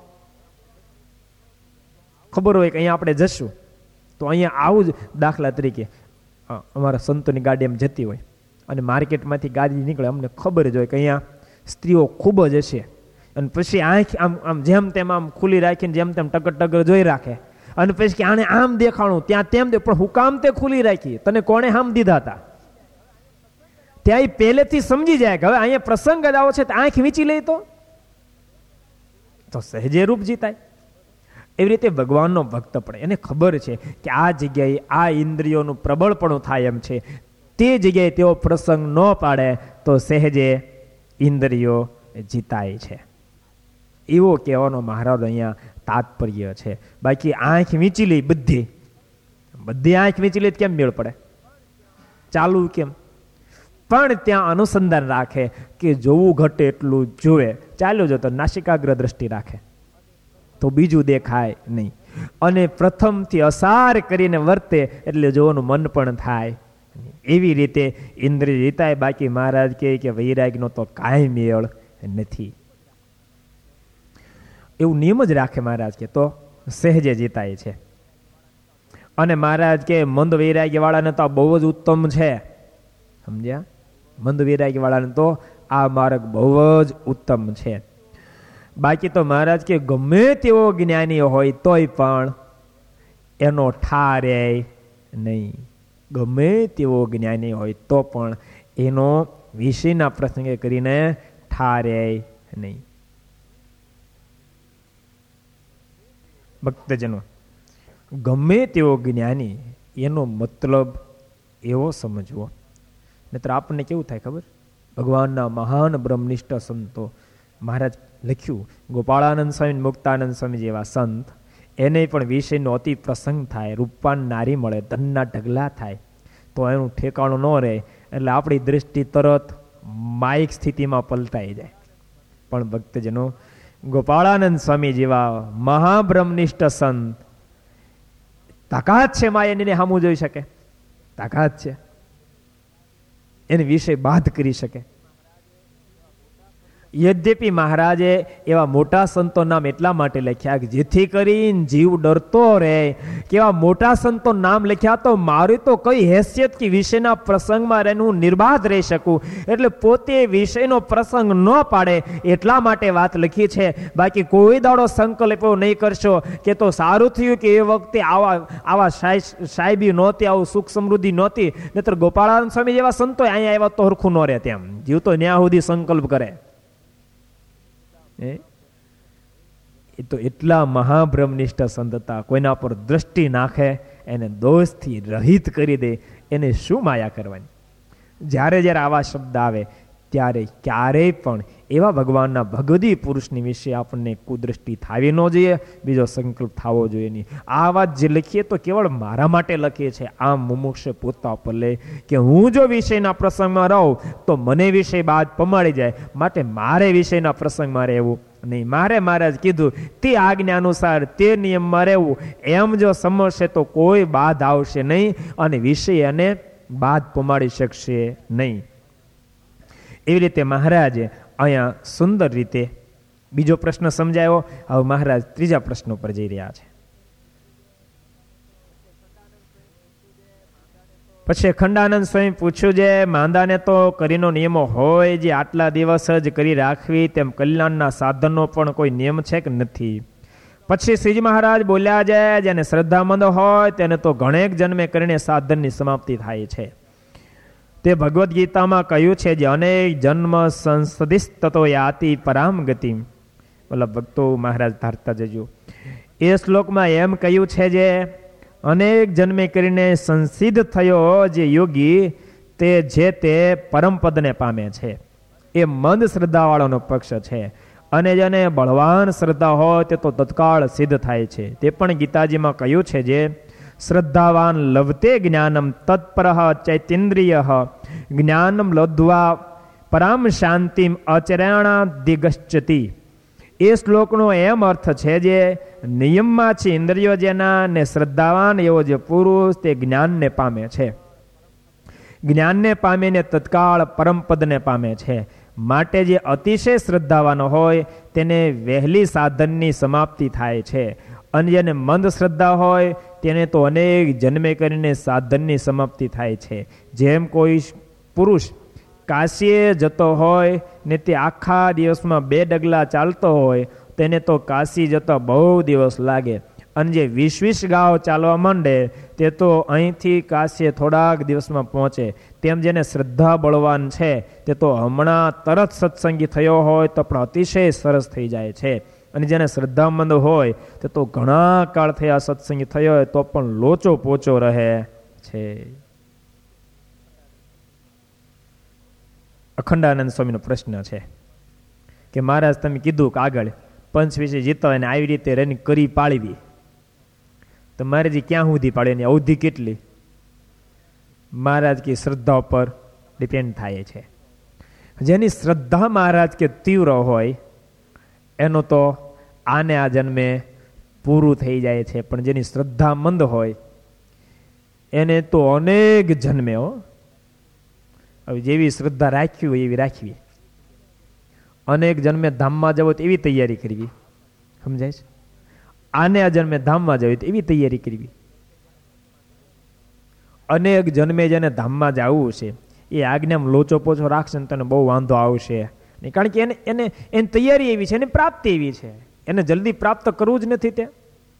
ખબર હોય કે અહીંયા આપણે જશું તો અહીંયા આવું જ. દાખલા તરીકે અમારા સંતોની ગાડી એમ જતી હોય અને માર્કેટમાંથી ગાડી નીકળે, અમને ખબર જ હોય કે અહીંયા સ્ત્રીઓ ખૂબ જ હશે, અને પછી આંખ આમ આમ જેમ તેમ આમ ખુલ્લી રાખીને જેમ તેમ ટગર ટગર જોઈ રાખે અને પછી કે આને આમ દેખાણું ત્યાં તેમ દે, પણ હું કામ તે ખુલ્લી રાખી? તને કોણે આમ દીધા હતા? ત્યાં એ પહેલેથી સમજી જાય કે હવે અહીંયા પ્રસંગ જ આવો છે, આંખ વીંચી લે તો તો સહેજે રૂપ જીતાય. એવી રીતે ભગવાનનો ભક્ત પડે, એને ખબર છે કે આ જગ્યાએ આ ઇન્દ્રિયોનું પ્રબળપણું થાય એમ છે, તે જગ્યાએ તેઓ પ્રસંગ ન પાડે તો સહેજે ઇન્દ્રિયો જીતાય છે. એવો કહેવાનો મહારાજ અહીંયા તાત્પર્ય છે. બાકી આંખ વીંચી લે બધી બધી આંખ વીંચી લે કેમ મેળ પડે? ચાલુ કેમ? પણ ત્યાં અનુસંધાન રાખે કે જોવું ઘટે એટલું જોવે. ચાલ્યો જો તો નાસિકાગ્ર દ્રષ્ટિ રાખે તો બીજું દેખાય નહીં, અને પ્રથમથી અસાર કરીને વર્તે એટલે જોવાનું મન પણ થાય. એવી રીતે ઇન્દ્રિય જીતાય. બાકી મહારાજ કહે કે વૈરાગનો તો કાંઈ મેળ નથી. એવું નિયમ જ રાખે મહારાજ કે તો સહેજે જીતાય છે. અને મહારાજ કે મંદ વૈરાગ્ય વાળાને તો બહુ જ ઉત્તમ છે. સમજ્યા? મંદ વૈરાગ્ય વાળાને તો આ માર્ગ બહુ જ ઉત્તમ છે. બાકી તો મહારાજ કે ગમે તેવો જ્ઞાની હોય તોય પણ એનો ઠારે નહીં. ગમે તેવો જ્ઞાની હોય તો પણ એનો વિષયના પ્રસંગે કરીને ઠારે નહીં. ભક્તજનો, ગમે તેવો જ્ઞાની એનો મતલબ એવો સમજવો. નહીતર આપણને કેવું થાય ખબર? ભગવાનના મહાન બ્રહ્મનિષ્ઠ સંતો, મહારાજ લખ્યું ગોપાળાનંદ સ્વામી, મુક્તાનંદ સ્વામી જેવા સંત, એને પણ વિષયનો અતિ પ્રસંગ થાય, રૂપવાન નારી મળે, ધનના ઢગલા થાય તો એનું ઠેકાણું ન રહે, એટલે આપણી દૃષ્ટિ તરત માયિક સ્થિતિમાં પલટાઈ જાય. પણ ભક્તજનો, ગોપાળાનંદ સ્વામી જેવા મહાબ્રહ્મનિષ્ઠ સંત, તાકાત છે માયાની સામું જોઈ શકે? તાકાત છે? એને વિષય બાદ કરી શકે? યદ્યપિ મહારાજે એવા મોટા સંતો નામ એટલા માટે લખ્યા કે જેથી કરીને જીવ ડરતો રહે. કેવા મોટા સંતો નામ લખ્યા તો મારી તો કઈ હેસિયત કે વિષયના પ્રસંગમાં રહીને હું નિર્બાધ રહી શકું, એટલે પોતે વિષયનો પ્રસંગ ન પાડે એટલા માટે વાત લખી છે. બાકી કોઈ દાડો સંકલ્પ એવો નહીં કરશો કે તો સારું થયું કે એ વખતે આવા આવા સાહેબી નહોતી, આવું સુખ સમૃદ્ધિ નહોતી, નહીતર ગોપાળાનંદ સ્વામી જેવા સંતો અહીંયા આવ્યા તો હરખું ન રહે. તેમ જીવ તો ન્યા સુધી સંકલ્પ કરે. એ તો એટલા મહાબ્રહ્મનિષ્ઠ સંત હતા, કોઈના પર દ્રષ્ટિ નાખે એને દોષથી રહિત કરી દે. એને શું માયા કરવાની? જ્યારે જ્યારે આવા શબ્દ આવે ત્યારે ક્યારેય પણ એવા ભગવાનના ભગવદી પુરુષની વિશે આપણને કુદૃષ્ટિ થવી ન જોઈએ, બીજો સંકલ્પ થવો જોઈએ નહીં. આ વાત જે લખીએ તો કેવળ મારા માટે લખીએ છે. આમ મુમુક્ષ પોતા પર લે કે હું જો વિષયના પ્રસંગમાં રહું તો મને વિષય બાદ પમાડી જાય, માટે મારે વિષયના પ્રસંગમાં રહેવું નહીં. મારે મહારાજ કીધું તે આજ્ઞા અનુસાર તે નિયમમાં રહેવું, એમ જો સમજશે તો કોઈ બાદ આવશે નહીં અને વિષય એને બાદ પમાડી શકશે નહીં. એવી રીતે મહારાજે અહીંયા સુંદર રીતે બીજો પ્રશ્ન સમજાયો. હવે મહારાજ ત્રીજા પ્રશ્ન ઉપર જઈ રહ્યા છે. પછી અખંડાનંદ સ્વામી પૂછ્યું, જે માંદાને તો કરીનો નિયમો હોય, જે આટલા દિવસ જ કરી રાખવી, તેમ કલ્યાણના સાધનનો પણ કોઈ નિયમ છે કે નથી? પછી શ્રીજી મહારાજ બોલ્યા, છે જેને શ્રદ્ધામંદ હોય તેને તો ઘણેક જન્મે કરીને સાધનની સમાપ્તિ થાય છે. તે ભગવદ્ ગીતામાં કહ્યું છે, જે અનેક જન્મ સંસદિસ તતો યાતિ પરામ ગતિ. મતલબ ભક્તો મહારાજ ધારતા જજો. એ શ્લોકમાં એમ કહ્યું છે, જે અનેક જન્મે કરીને સંસિદ્ધ થયો જે યોગી, તે જે તે પરમપદને પામે છે. એ મંદ શ્રદ્ધાવાળાનો પક્ષ છે. અને જેને બળવાન શ્રદ્ધા હોય તે તો તત્કાળ સિદ્ધ થાય છે. તે પણ ગીતાજીમાં કહ્યું છે, જે શ્રદ્ધાવાન લભતે જ્ઞાનમ તત્પરઃ ચૈતેન્દ્રિય જ્ઞાનમ લબ્ધ્વા પરામ શાંતિમ અચરણા દિગશ્ચતિ. એ શ્લોકનો એમ અર્થ છે, જે નિયમમાં છે ઇન્દ્રિયો જેના ને શ્રદ્ધાવાન એવો જે પુરુષ તે જ્ઞાનને પામે છે. જ્ઞાનને પામીને તત્કાળ પરમપદને પામે છે. માટે જે અતિશય શ્રદ્ધાવાન હોય તેને વહેલી સાધનની સમાપ્તિ થાય છે. અને જેને મંદ શ્રદ્ધા હોય તેને તો અનેક જન્મે કરીને સાધનની સમાપ્તિ થાય છે. જેમ કોઈ પુરુષ કાશીએ જતો હોય ને તે આખા દિવસમાં બે ડગલા ચાલતો હોય, તેને તો કાશી જતો બહુ દિવસ લાગે. અને જે વીસ વીસ ગાંવ ચાલવા માંડે તે તો અહીંથી કાશીએ થોડાક દિવસમાં પહોંચે. તેમ જેને શ્રદ્ધા બળવાન છે તે તો હમણાં તરત સત્સંગી થયો હોય તો પણ અતિશય સરસ થઈ જાય છે. અને જેને શ્રદ્ધામંદ હોય તે તો ઘણા કાળ થયા સત્સંગી થયો હોય તો પણ લોચો પોચો રહે છે. અખંડાનંદ સ્વામીનો પ્રશ્ન છે કે મહારાજ તમે કીધું કે આગળ પંચવીસે જીતો અને આવી રીતે રન કરી પાળવી, તો મહારાજ ક્યાં સુધી પાડે એની અવધિ કેટલી? મહારાજ કે શ્રદ્ધા ઉપર ડિપેન્ડ થાય છે. જેની શ્રદ્ધા મહારાજ કે તીવ્ર હોય એનો તો આને આ જન્મે પૂરું થઈ જાય છે. પણ જેની શ્રદ્ધા મંદ હોય એને તો અનેક જન્મે હો. હવે જેવી શ્રદ્ધા રાખવી હોય એવી રાખવી. અનેક જન્મે ધામમાં જવો તો એવી તૈયારી કરવી, સમજાય છે? આને આ જન્મે ધામમાં જવી તો એવી તૈયારી કરવી. અનેક જન્મે જેને ધામમાં જવું છે એ આજ્ઞામાં લોચો પોચો રાખશે ને તને બહુ વાંધો આવશે. કારણ કે એને એને એની તૈયારી એવી છે, એની પ્રાપ્તિ એવી છે, એને જલ્દી પ્રાપ્ત કરવું જ નથી. તે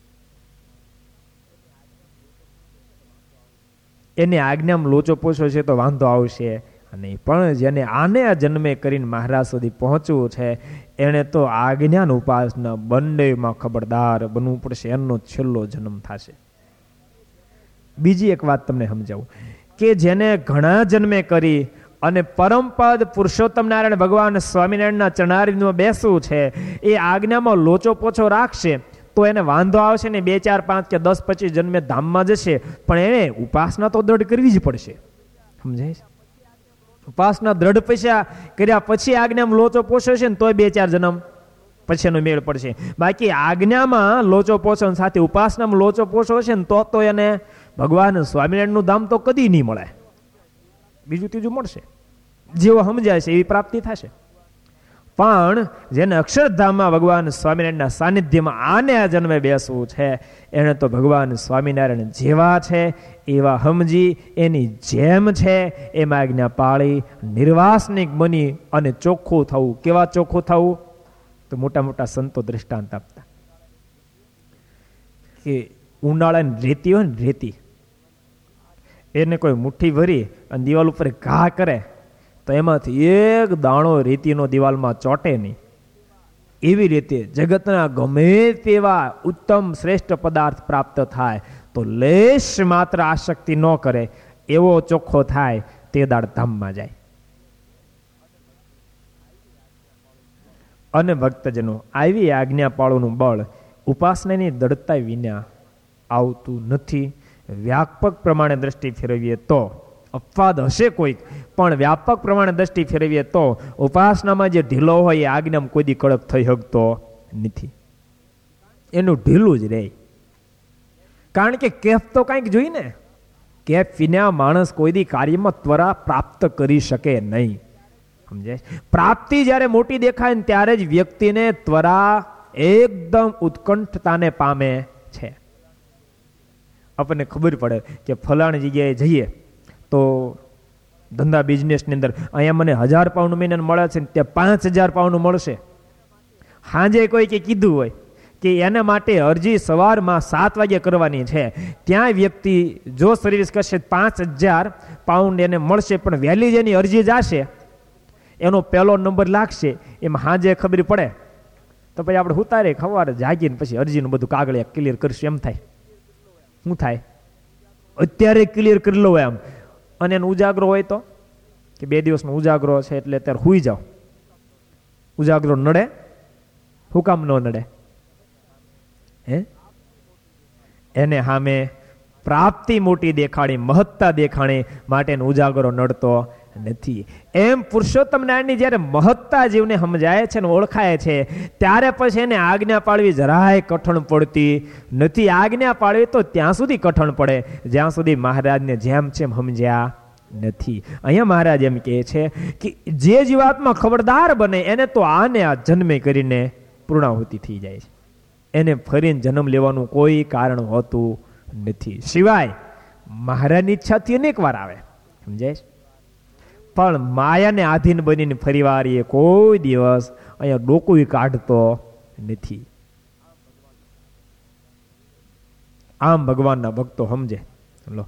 એને આજ્ઞામાં લોચો પોચો છે તો વાંધો આવશે નહીં. પણ જેને આને આ જન્મે કરીને મહારાજ સુધી પહોંચવું છે એને તો આજ્ઞાન ઉપાસના બંનેમાં ખબરદાર બનવું પડશે. એનો છેલ્લો જન્મ થશે. બીજી એક વાત તમને સમજાવું કે જેને ઘણા જન્મે કરી અને પરમપદ પુરુષોત્તમ નારાયણ ભગવાન સ્વામિનારાયણના ચરણારવિંદમાં બેસવું છે, એ આજ્ઞામાં લોચો પોચો રાખશે તો એને વાંધો આવશે ને. બે ચાર પાંચ કે દસ પચીસ જન્મે ધામમાં જશે, પણ એને ઉપાસના તો દ્રઢ કરવી જ પડશે. સમજાય છે? ઉપાસના દ્રઢ પૈસા કર્યા પછી આજ્ઞામાં લોચો પોચો છે ને તોય બે ચાર જન્મ પછી એનો મેળ પડશે. બાકી આજ્ઞામાં લોચો પોચો સાથે ઉપાસનામાં લોચો પોચો છે ને તો તો એને ભગવાન સ્વામિનારાયણનું ધામ તો કદી નહીં મળે. બીજું ત્રીજું મળશે, જેવો સમજાય છે એવી પ્રાપ્તિ થશે. પણ જેને અક્ષરધામમાં ભગવાન સ્વામિનારાયણના સાનિધ્યમાં આને આ જન્મે બેસવું છે એને તો ભગવાન સ્વામિનારાયણ જેવા છે એવા સમજી એની જેમ છે એમાં આજ્ઞા પાળી નિર્વાસનિક બની અને ચોખ્ખું થવું. કેવા ચોખ્ખું થવું? તો મોટા મોટા સંતો દ્રષ્ટાંત આપતા કે ઉનાળાની રેતી હોય ને, રેતી એને કોઈ મુઠ્ઠી ભરી અને દિવાલ ઉપર ઘા કરે તો એમાંથી એક દાણો રેતીનો દિવાલમાં ચોટે નહીં. એવી રીતે જગતના ગમે તેવા ઉત્તમ શ્રેષ્ઠ પદાર્થ પ્રાપ્ત થાય તો લેશ માત્ર આસક્તિ ન કરે એવો ચોખ્ખો થાય તે દાડ ધામમાં જાય. અને ભક્તજનો આવી આજ્ઞાપાળોનું બળ ઉપાસનાની દૃઢતા વિના આવતું નથી. વ્યાપક પ્રમાણે દ્રષ્ટિ ફેરવીએ તો અપવાદ હશે કોઈક, પણ વ્યાપક પ્રમાણે દ્રષ્ટિ ફેરવીએ તો ઉપાસનામાં જે ઢીલો હોય એ આજ્ઞામાં કોઈ દી કડક થઈ શકતો નથી. એનું ઢીલું જ રહે. કારણ કે કેફ તો કંઈક જોઈ ને. કેફ વિના માણસ કોઈ દી કાર્યમાં ત્વરા પ્રાપ્ત કરી શકે નહીં. સમજાય? પ્રાપ્તિ જ્યારે મોટી દેખાય ને ત્યારે જ વ્યક્તિને ત્વરા એકદમ ઉત્કંઠતાને પામે છે. આપણને ખબર પડે કે ફલાણી જગ્યાએ જઈએ તો ધંધા બિઝનેસની અંદર અહીંયા મને હજાર પાઉન્ડ મહિને મળે છે ને ત્યાં પાંચ હજાર પાઉન્ડ મળશે. સાંજે કોઈ કે કીધું હોય કે એના માટે અરજી સવારમાં સાત વાગે કરવાની છે, ત્યાં વ્યક્તિ જો સર્વિસ કરશે પાંચ હજાર પાઉન્ડ એને મળશે, પણ વહેલી જેની અરજી જશે એનો પહેલો નંબર લાગશે, એમાં સાંજે ખબર પડે તો પછી આપણે ઉતારે ખવારે જાગીને પછી અરજીનું બધું કાગળિયા ક્લિયર કરશું. એમ થાય શું થાય? અત્યારે ક્લિયર કરી લો એમ. અને એનો ઉજાગરો હોય તો કે બે દિવસનો ઉજાગરો છે એટલે અત્યારે હુઈ જાઓ. ઉજાગરો નડે? શું કામ ન નડે? હે? એને સામે પ્રાપ્તિ મોટી દેખાડી, મહત્તા દેખાણી માટે ઉજાગરો નડતો નથી. એમ પુરુષોત્તમ નારાયણની જ્યારે મહત્તા જીવને સમજાય છે ને ઓળખાય છે ત્યારે પછી એને આજ્ઞા પાળવી જરાય કઠણ પડતી નથી. આજ્ઞા પાળવી તો ત્યાં સુધી કઠણ પડે જ્યાં સુધી મહારાજને જેમ જેમ સમજ્યા નથી. અહીંયા મહારાજ એમ કહે છે કે જે જીવાત્મા ખબરદાર બને એને તો આને આ જન્મે કરીને પૂર્ણાહુતિ થઈ જાય છે. એને ફરીને જન્મ લેવાનું કોઈ કારણ હોતું નથી, સિવાય મહારાજની ઈચ્છાથી અનેક વાર આવે. સમજાય? પણ માયાને આધીન બનીને ફરીવાર એ કોઈ દિવસ અહીંયા ડોકું કાઢતો નથી. આમ ભગવાનના ભક્તો સમજે. લો,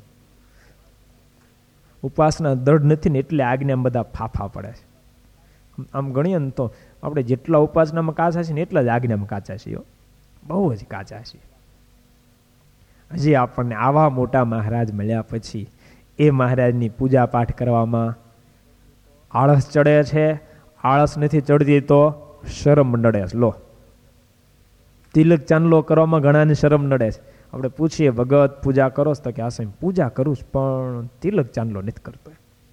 ઉપાસના દ્રઢ નથી ને એટલે આજ્ઞા બધા ફાફા પડે છે. આમ ગણીએ ને તો આપણે જેટલા ઉપાસનામાં કાચા છીએ ને એટલા જ આજ્ઞામાં કાચા છીએ, બહુ જ કાચા છીએ. હજી આપણને આવા મોટા મહારાજ મળ્યા પછી એ મહારાજની પૂજા પાઠ કરવામાં આળસ ચડે છે. આળસ નથી ચડતી તો શરમ નડે છે. લો, તિલક ચાંદલો કરવામાં ઘણાને શરમ નડે છે. આપણે પૂછીએ ભગત પૂજા કરો તો કે આ સાહેબ પૂજા કરું પણ તિલક ચાંદલો નથી કરતો.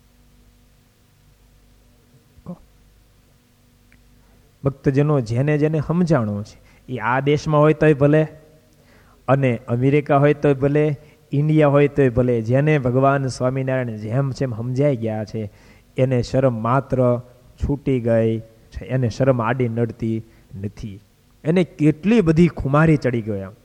ભક્તજનો જેને જેને સમજાણો છે એ આ દેશમાં હોય તોય ભલે, અને અમેરિકા હોય તોય ભલે, ઇન્ડિયા હોય તોય ભલે, જેને ભગવાન સ્વામિનારાયણ જેમ જેમ સમજાઈ ગયા છે એને શરમ માત્ર છૂટી ગઈ છે. એને શરમ આડી નડતી નથી. એને કેટલી બધી ખુમારી ચડી ગયો. એમ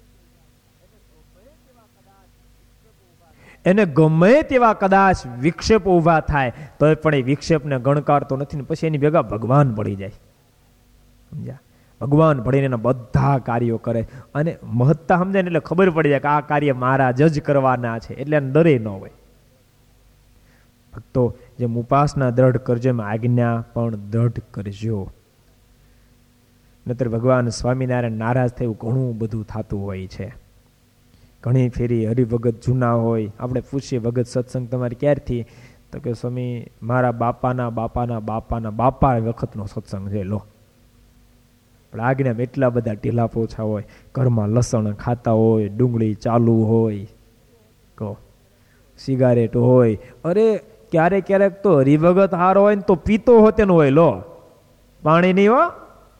એને ગમે તેવા કદાચ વિક્ષેપ ઉભા થાય તો પણ એ વિક્ષેપને ગણકારતો નથી ને પછી એની ભેગા ભગવાન પડી જાય. સમજ્યા? ભગવાન ભળીને એના બધા કાર્યો કરે અને મહત્તા સમજાય ને એટલે ખબર પડી જાય કે આ કાર્ય મારા જ કરવાના છે, એટલે એને ડરે ન હોય. ભક્તો, જેમ ઉપાસના દ્રઢ કરજો એમ આજ્ઞા પણ દ્રઢ કરજો. નતર ભગવાન સ્વામિનારાયણ નારાજ થયું ઘણું બધું થતું હોય છે. ઘણી ફેરી હરિભગત જૂના હોય, આપણે પૂછીએ ભગત સત્સંગ તમારે ક્યારથી? તો કે સ્વામી મારા બાપાના બાપાના બાપાના બાપા વખતનો સત્સંગ છે. લો, પણ આજ્ઞામાં એટલા બધા ઢીલા પોછા હોય, ઘરમાં લસણ ખાતા હોય, ડુંગળી ચાલુ હોય, કહો સિગારેટ હોય. અરે ક્યારેક ક્યારેક તો હરિભગત હારો હોય ને તો પીતો હોતે ન હોય. લો, પાણી નહીં હો.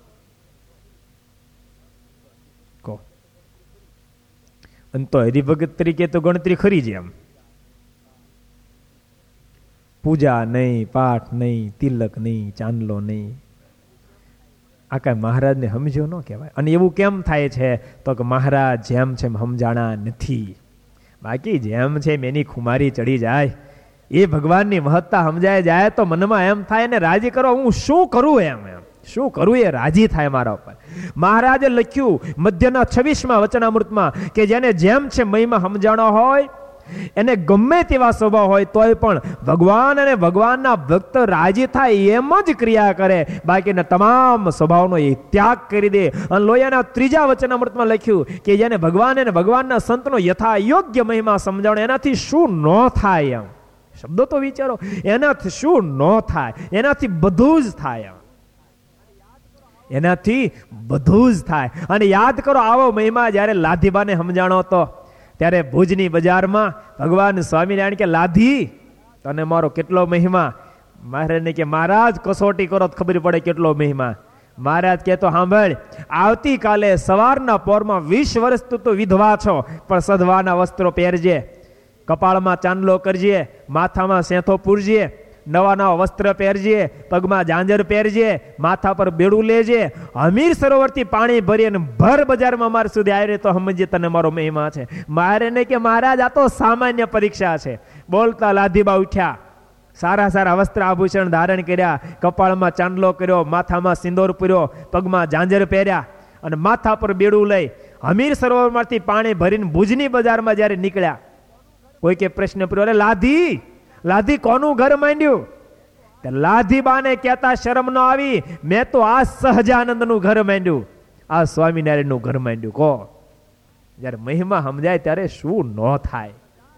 કહો, અને તો હરિભગત તરીકે તો ગણતરી ખરી છે. એમ પૂજા નહીં, પાઠ નહીં, તિલક નહીં, ચાંદલો નહીં. આ કઈ મહારાજને સમજો ન કહેવાય. અને એવું કેમ થાય છે? તો કે મહારાજ જેમ છે એમ સમજાણા નથી. બાકી જેમ છે એમ એની ખુમારી ચડી જાય, એ ભગવાનની મહત્તા સમજાય જાય તો મનમાં એમ થાય ને રાજી કરો, હું શું કરું એમ એમ શું કરું એ રાજી થાય મારા ઉપર. મહારાજે લખ્યું મધ્યના છવ્વીસમાં વચનામૃતમાં કે જેને જેમ છે મહિમા સમજાણો હોય એને ગમે તેવા સ્વભાવ હોય તોય પણ ભગવાન અને ભગવાનના ભક્ત રાજી થાય એમ જ ક્રિયા કરે, બાકીના તમામ સ્વભાવનો એ ત્યાગ કરી દે. અને લોયાના ત્રીજા વચનામૃતમાં લખ્યું કે જેને ભગવાન અને ભગવાનના સંતનો યથા યોગ્ય મહિમા સમજાણો એનાથી શું ન થાય. એમ શબ્દો તો વિચારો, એનાથી શું ન થાય? એનાથી બધું જ થાય. એનાથી બધું જ થાય. અને યાદ કરો આવો મહિમા જ્યારે લાધીબાને સમજાણો તો ત્યારે ભુજની બજારમાં ભગવાન સ્વામિનારાયણ કે લાધી તને મારો કેટલો મહિમા. મહારાજને કે મહારાજ કસોટી કરો તો ખબર પડે કેટલો મહિમા. મહારાજ કે તો સાંભળ, આવતીકાલે સવારના પોરમાં વીસ વર્ષ તું તો વિધવા છો પણ સધવાના વસ્ત્રો પહેરજે, કપાળમાં ચાંદલો કરજે, માથામાં સેંથો પૂરજે, નવા નવા વસ્ત્ર પહેરજે, પગમાં ઝાંઝર પહેરજે, માથા પર બેડું લેજે, હમીર સરોવરથી પાણી ભરી અને ભર બજારમાં માર સુધી આવી તો સમજે તને મારો મહિમા છે. મારે ને કે મહારાજ આ તો સામાન્ય પરીક્ષા છે. બોલતા લાધીબા ઉઠ્યા, સારા સારા વસ્ત્ર આભૂષણ ધારણ કર્યા, કપાળમાં ચાંદલો કર્યો, માથામાં સિંદૂર પૂર્યો, પગમાં ઝાંઝર પહેર્યા અને માથા પર બેડું લઈ હમીર સરોવરમાંથી પાણી ભરીને ભુજની બજારમાં જ્યારે નીકળ્યા, કોઈ કે પ્રશ્ન પૂર્યો, અરે લાધી લાધી કોનું ઘર માંડ્યું? લાધીબાને કહેતા શરમ ન આવી, મેં તો આ સહજાનંદનું ઘર માંડ્યું, આ સ્વામિનારાયણનું ઘર માંડ્યું. કહો જયારે મહિમા સમજાય ત્યારે શું ન થાય.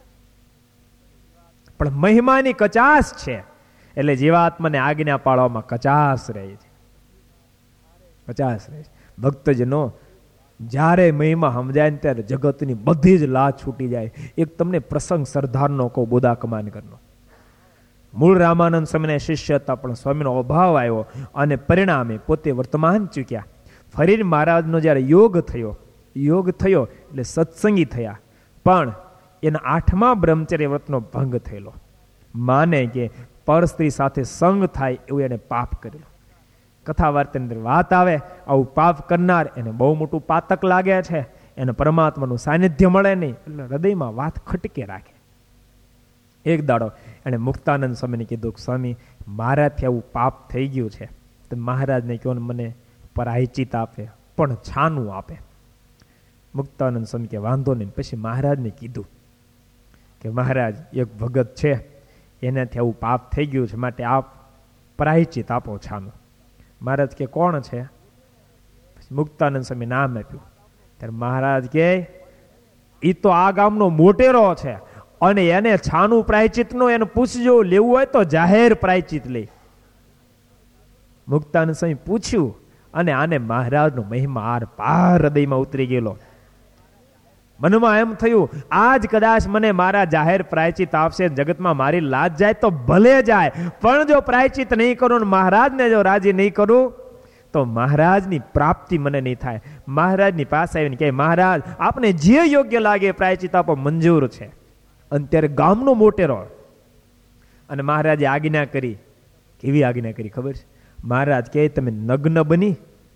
પણ મહિમાની કચાસ છે એટલે જીવાત્માને આજ્ઞા પાળવામાં કચાસ રહે છે, કચાસ રહે છે. ભક્તજનો જ્યારે મહિમા સમજાય ને ત્યારે જગતની બધી જ લાજ છૂટી જાય. એક તમને પ્રસંગ સરદારનો કહું, બોધા કમાનગરનો. મૂળ રામાનંદ સ્વામીના શિષ્ય હતા, પણ સ્વામીનો અભાવ આવ્યો અને પરિણામે પોતે વર્તમાન ચૂક્યા. ફરી મહારાજનો જ્યારે યોગ થયો, યોગ થયો એટલે સત્સંગી થયા, પણ એના આઠમા બ્રહ્મચર્ય વ્રતનો ભંગ થયેલો. માને કે પર સ્ત્રી સાથે સંગ થાય એવું એને પાપ કરેલો. કથા વાર્તાની અંદર વાત આવે, આવું પાપ કરનાર એને બહુ મોટું પાતક લાગે છે, એને પરમાત્માનું સાનિધ્ય મળે નહીં એટલે હૃદયમાં વાત ખટકે રાખે. એક દાડો એને મુક્તાનંદ સ્વામીને કીધું, સ્વામી મારાથી આવું પાપ થઈ ગયું છે, તો મહારાજને કહો ને મને પરાયચિત આપે, પણ છાનું આપે. મુક્તાનંદ સ્વામી કે વાંધો નહીં. પછી મહારાજને કીધું કે મહારાજ એક ભગત છે, એનાથી આવું પાપ થઈ ગયું છે, માટે આપ પરાયચિત આપો છાનું. મહારાજ કે કોણ છે? મુક્તાનંદ સ્વામી નામ આપ્યું. ત્યારે મહારાજ કે ઈ તો આ ગામનો મોટેરો છે અને એને છાનું પ્રાયચિત નો એને પૂછજો, લેવું હોય તો જાહેર પ્રાયચિત લે. મુક્તાનંદ સ્વામી પૂછ્યું અને આને મહારાજનો મહિમા આર પાર હૃદયમાં ઉતરી ગયેલો. મનમાં એમ થયું, આજ કદાચ મને મારા જાહેર પ્રાયચિત આપશે, જગતમાં મારી લાજ જાય તો ભલે જાય, પણ જો પ્રાયચિત નહીં કરું, મહારાજને જો રાજી નહીં કરું તો મહારાજની પ્રાપ્તિ મને નહીં થાય. મહારાજની પાસે આવીને કહે, મહારાજ આપને જે યોગ્ય લાગે પ્રાયચિત આપો, મંજૂર છે. અને ત્યારે ગામનો મોટેરો અને મહારાજે આજ્ઞા કરી. કેવી આજ્ઞા કરી ખબર છે? મહારાજ કહે તમે નગ્ન બની,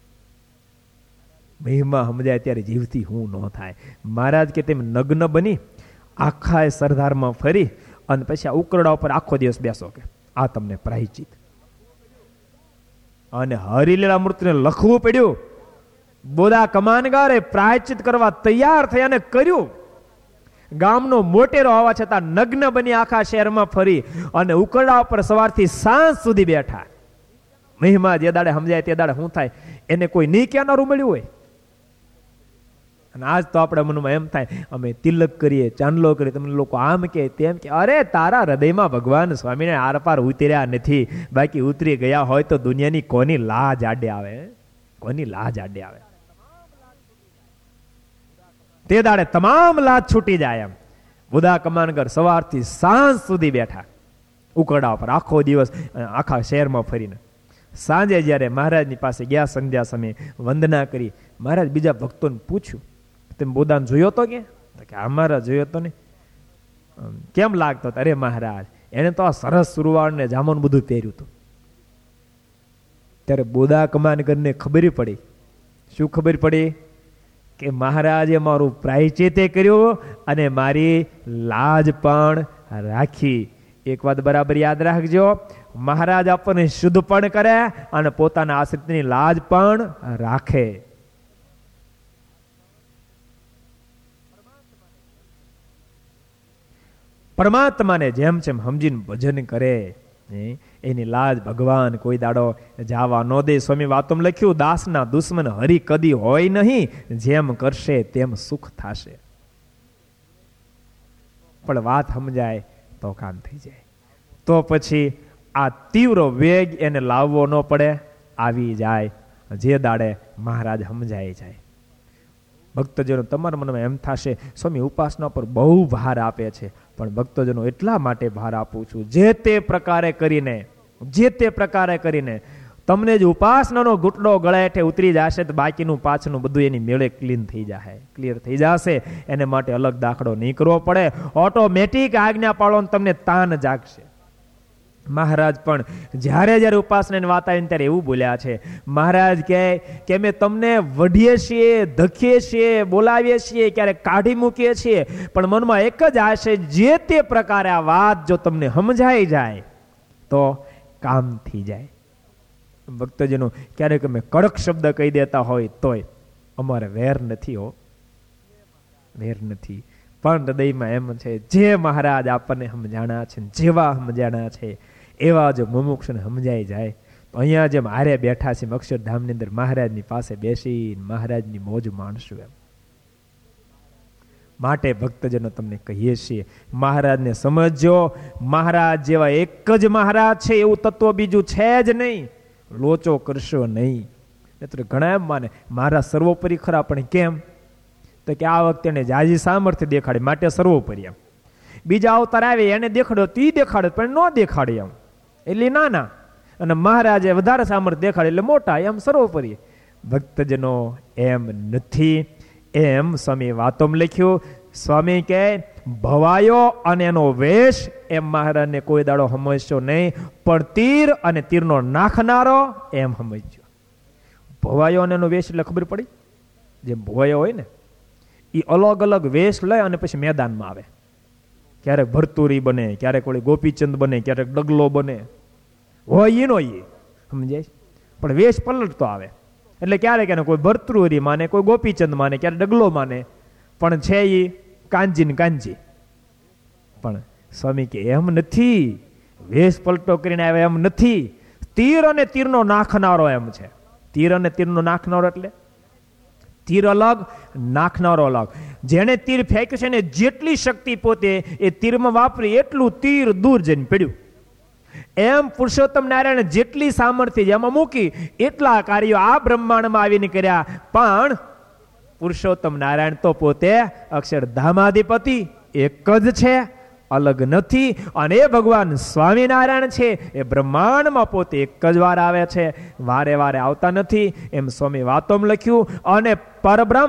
મહિમા સમજાય ત્યારે જીવથી હું ન થાય. મહારાજ કે તેમ નગ્ન બની આખા સરદારમાં ફરી અને પછી આ ઉકરડા ઉપર આખો દિવસ બેસો, કે આ તમને પ્રાયચિત. અને હરિલીલા મૂર્તિને લખવું પડ્યું. બોધા કમાનગારે પ્રાયચિત કરવા તૈયાર થયા અને કર્યું. ગામનો મોટેરો હોવા છતાં નગ્ન બની આખા શહેરમાં ફરી અને ઉકરડા ઉપર સવારથી સાંજ સુધી બેઠા. મહિમા જે દાડે સમજાય તે દાડે શું થાય એને કોઈ નહીં કહેનારું મળ્યું હોય. અને આજ તો આપણે મનમાં એમ થાય, અમે તિલક કરીએ, ચાંદલો કરીએ, તમને લોકો આમ કે તેમ કે, અરે તારા હૃદયમાં ભગવાન સ્વામીને આર પાર ઉતર્યા નથી. બાકી ઉતરી ગયા હોય તો દુનિયાની કોની લાજ આડે આવે, કોની લાજ આડે આવે. તે દાડે તમામ લાજ છૂટી જાય. એમ બોધા કમાનગર સવારથી સાંજ સુધી બેઠા ઉકરડા ઉપર આખો દિવસ આખા શહેરમાં ફરીને. સાંજે જ્યારે મહારાજની પાસે ગયા, સંધ્યા સમયે વંદના કરી, મહારાજ બીજા ભક્તોને પૂછ્યું, તેમ બોધાને જોયો તો કે અમારા જોયો તો ને કેમ લાગતો? અરે મહારાજ એને તો આ સરસ સુરવાળ ને જામોન બધું પહેર્યું હતું. ત્યારે બોધા કમાનગરને ખબર પડી. શું ખબર પડી? કે મહારાજે મારું પ્રાયચિતે કર્યું અને મારી લાજ પણ રાખી. એક વાત બરાબર યાદ રાખજો, મહારાજ આપણને શુદ્ધ પણ કરે અને પોતાના આશ્રિતની લાજ પણ રાખે. પરમાત્માને જેમ જેમ સમજીને ભજન કરે એની લાજ ભગવાન કોઈ દાડો જાવા ન દે. સ્વામી વાતોમાં લખ્યું, દાસના દુશ્મન હરિ કદી હોય નહીં, જેમ કરશે તેમ સુખ થશે. પણ વાત સમજાય તો કામ થઈ જાય. તો પછી આ તીવ્ર વેગ એને લાવવો ન પડે, આવી જાય જે દાડે મહારાજ સમજાય જાય. ભક્તજનો તમારા મનમાં એમ થશે, સ્વામી ઉપાસના પર બહુ ભાર આપે છે. પણ ભક્તજનો એટલા માટે ભાર આપું છું, જે તે પ્રકારે કરીને જે તે પ્રકારે કરીને તમને જ ઉપાસનાનો ઘૂંટડો ગળા હેઠે ઉતરી જશે તો બાકીનું પાછળનું બધું એની મેળે ક્લીન થઈ જશે, ક્લિયર થઈ જશે. એને માટે અલગ દાખલો નહીં કરવો પડે. ઓટોમેટિક આજ્ઞા પાળો તમને તાન જાગશે. મહારાજ પણ જ્યારે જ્યારે ઉપાસનાની વાત આવી ત્યારે એવું બોલ્યા છે. મહારાજ કહે કે અમે તમને વઢીએ છીએ, ધખીએ છીએ, બોલાવીએ છીએ, ક્યારેક કાઢી મૂકીએ છીએ, પણ મનમાં એક જ આશય, જે તે પ્રકારે આ વાત જો તમને સમજાઈ જાય તો કામ થઈ જાય. ભક્તજનો, ક્યારેક અમે કડક શબ્દ કહી દેતા હોય તોય અમારે વેર નથી, હો વેર નથી, પણ હૃદયમાં એમ છે જે મહારાજ આપણને સમજાણા છે, જેવા સમજાણા છે એવા જો મુમુક્ષને સમજાઈ જાય તો અહીંયા જેમ હારે બેઠા છે અક્ષરધામની અંદર મહારાજની પાસે બેસી મહારાજની મોજ માણશું એમ. માટે ભક્તજનો તમને કહીએ છીએ, મહારાજને સમજજો. મહારાજ જેવા એક જ મહારાજ છે, એવું તત્વ બીજું છે જ નહીં. લોચો કરશો નહીં. એટલે ઘણા એમ માને મારા સર્વોપરી ખરા, પણ કેમ? તો કે આ વખતે એને જાજી સામર્થ્ય દેખાડે માટે સર્વોપરી. એમ બીજા અવતાર આવે એને દેખાડ્યો તો એ દેખાડે, પણ ન દેખાડે એમ, એટલે નાના. અને મહારાજે વધારે સામર્થ્ય દેખાડે એટલે મોટા, એમ સર્વોપરી. ભક્તજનો એમ નથી. એમ સ્વામી વાતોમાં લખ્યું. સ્વામી કહે ભવાયો અને એનો વેશ એમ મહારાજને કોઈ દાડો સમજશો નહીં, પણ તીર અને તીરનો નાખનારો એમ સમજજો. ભવાયો અને એનો વેશ એટલે ખબર પડી? જેમ ભવાયો હોય ને એ અલગ અલગ વેશ લે અને પછી મેદાનમાં આવે. ક્યારેક ભરતુરી બને, ક્યારેક ઓલી ગોપીચંદ બને, ક્યારેક ડગલો બને, હોય એનો એ સમજાય, પણ વેશ પલટતો આવે. એટલે ક્યારેક એને કોઈ ભરતુરી માને, કોઈ ગોપીચંદ માને, ક્યારેક ડગલો માને, પણ છે એ કાંજી ને કાંજી. પણ સ્વામી કે એમ નથી, વેશ પલટો કરીને આવે એમ નથી. તીર અને તીરનો નાખનારો એમ છે. તીર અને તીરનો નાખનારો એટલે તીર અલગ, નાખનારો અલગ. જેને તીર ફેંક્યું છે ને જેટલી શક્તિ પોતે એ તીરમાં વાપરી એટલું તીર દૂર જઈને પડ્યું. એમ પુરુષોત્તમ નારાયણ જેટલી સામર્થ્ય જેમાં મૂકી એટલા કાર્યો આ બ્રહ્માંડમાં આવીને કર્યા. પણ પુરુષોત્તમ નારાયણ તો પોતે અક્ષરધામાધિપતિ એક જ છે, અલગ નથી. અને એ ભગવાન સ્વામિનારાયણ છે એ બ્રહ્માંડમાં પોતે એક જ વાર આવે છે, વારે વારે આવતા નથી. એમ સ્વામી વાતોમાં લખ્યું. અને પરબ્રહ્મ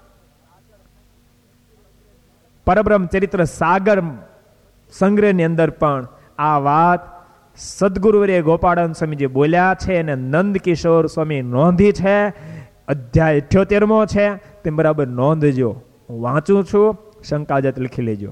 પરબ્રહ્મ ચરિત્ર સાગર સંગ્રહની અંદર પણ આ વાત સદગુરુવરે ગોપાળાનંદ સ્વામી જે બોલ્યા છે અને નંદકિશોર સ્વામી નોંધી છે. અધ્યાય અઠ્યોતેરમો છે, તેમ બરાબર નોંધજો. હું વાંચું છું, શંકાજત લખી લેજો.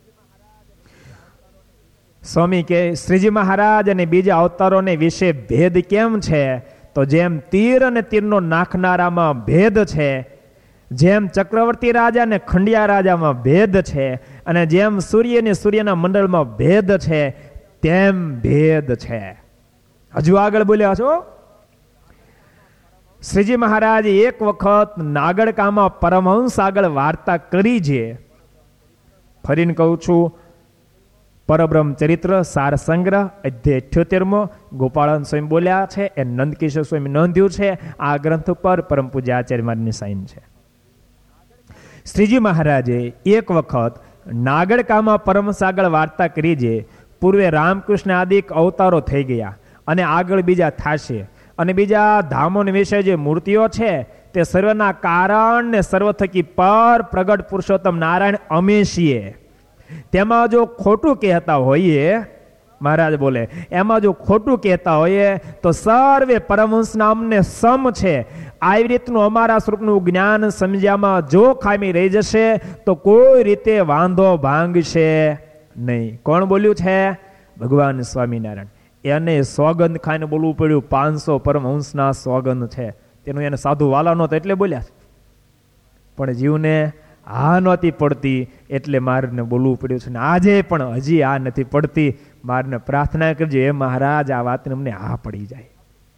સ્વામી કે શ્રીજી મહારાજ અને બીજા અવતારોને વિશે ભેદ કેમ છે? તો જેમ તીર અને તીરનો નાખનારામાં ભેદ છે, જેમ ચક્રવર્તી રાજા અને ખંડિયા રાજામાં ભેદ છે, અને જેમ સૂર્ય અને સૂર્યના મંડળમાં ભેદ છે, તેમ ભેદ છે. હજુ આગળ બોલ્યા છો. શ્રીજી મહારાજ એક વખત નાગડકામાં પરમહંસ આગળ વાર્તા કરી છે. ફરીને કહું છું, પરબ્રહ્મ ચરિત્ર સાર સંગ્રહ અધ્યાય અઠ્યોતેરમો ગોપાળાનંદ સ્વામી બોલ્યા છે, એ નંદકિશોર સ્વામી નોંધ્યું છે. આ ગ્રંથ ઉપર પરમ પૂજ્ય આચાર્ય મહારાજની સાઈન છે. શ્રીજી મહારાજે એક વખત નાગડકામાં પરમહંસ આગળ વાર્તા કરી છે. પૂર્વે રામકૃષ્ણ આદિક અવતારો થઈ ગયા અને આગળ બીજા થશે, અને બીજા ધામોને વિશે જે મૂર્તિઓ છે તે સર્વના કારણ ને સર્વ થકી પર પ્રગટ પુરુષોત્તમ નારાયણ અમે છીએ. તેમાં જો ખોટું કહેતા હોઈએ, મહારાજ બોલે, એમાં જો ખોટું કહેતા હોઈએ તો સર્વે પરમહંસ નામને સમ છે. આવી રીતનું અમારા સ્વરૂપનું જ્ઞાન સમજ્યામાં જો ખામી રહી જશે તો કોઈ રીતે વાંધો ભાંગશે નહીં. કોણ બોલ્યું છે? ભગવાન સ્વામિનારાયણ. એને સોગંદ ખાઈને બોલવું પડ્યું. પાંચસો પરમહંસના સોગંદ છે, તેનું એને સાધુ વાલા નહોતો એટલે બોલ્યા છે. પણ જીવને આ નહોતી પડતી એટલે મારને બોલવું પડ્યું છે. ને આજે પણ હજી આ નથી પડતી. મારને પ્રાર્થના કરજો, એ મહારાજ આ વાતને અમને આ પડી જાય.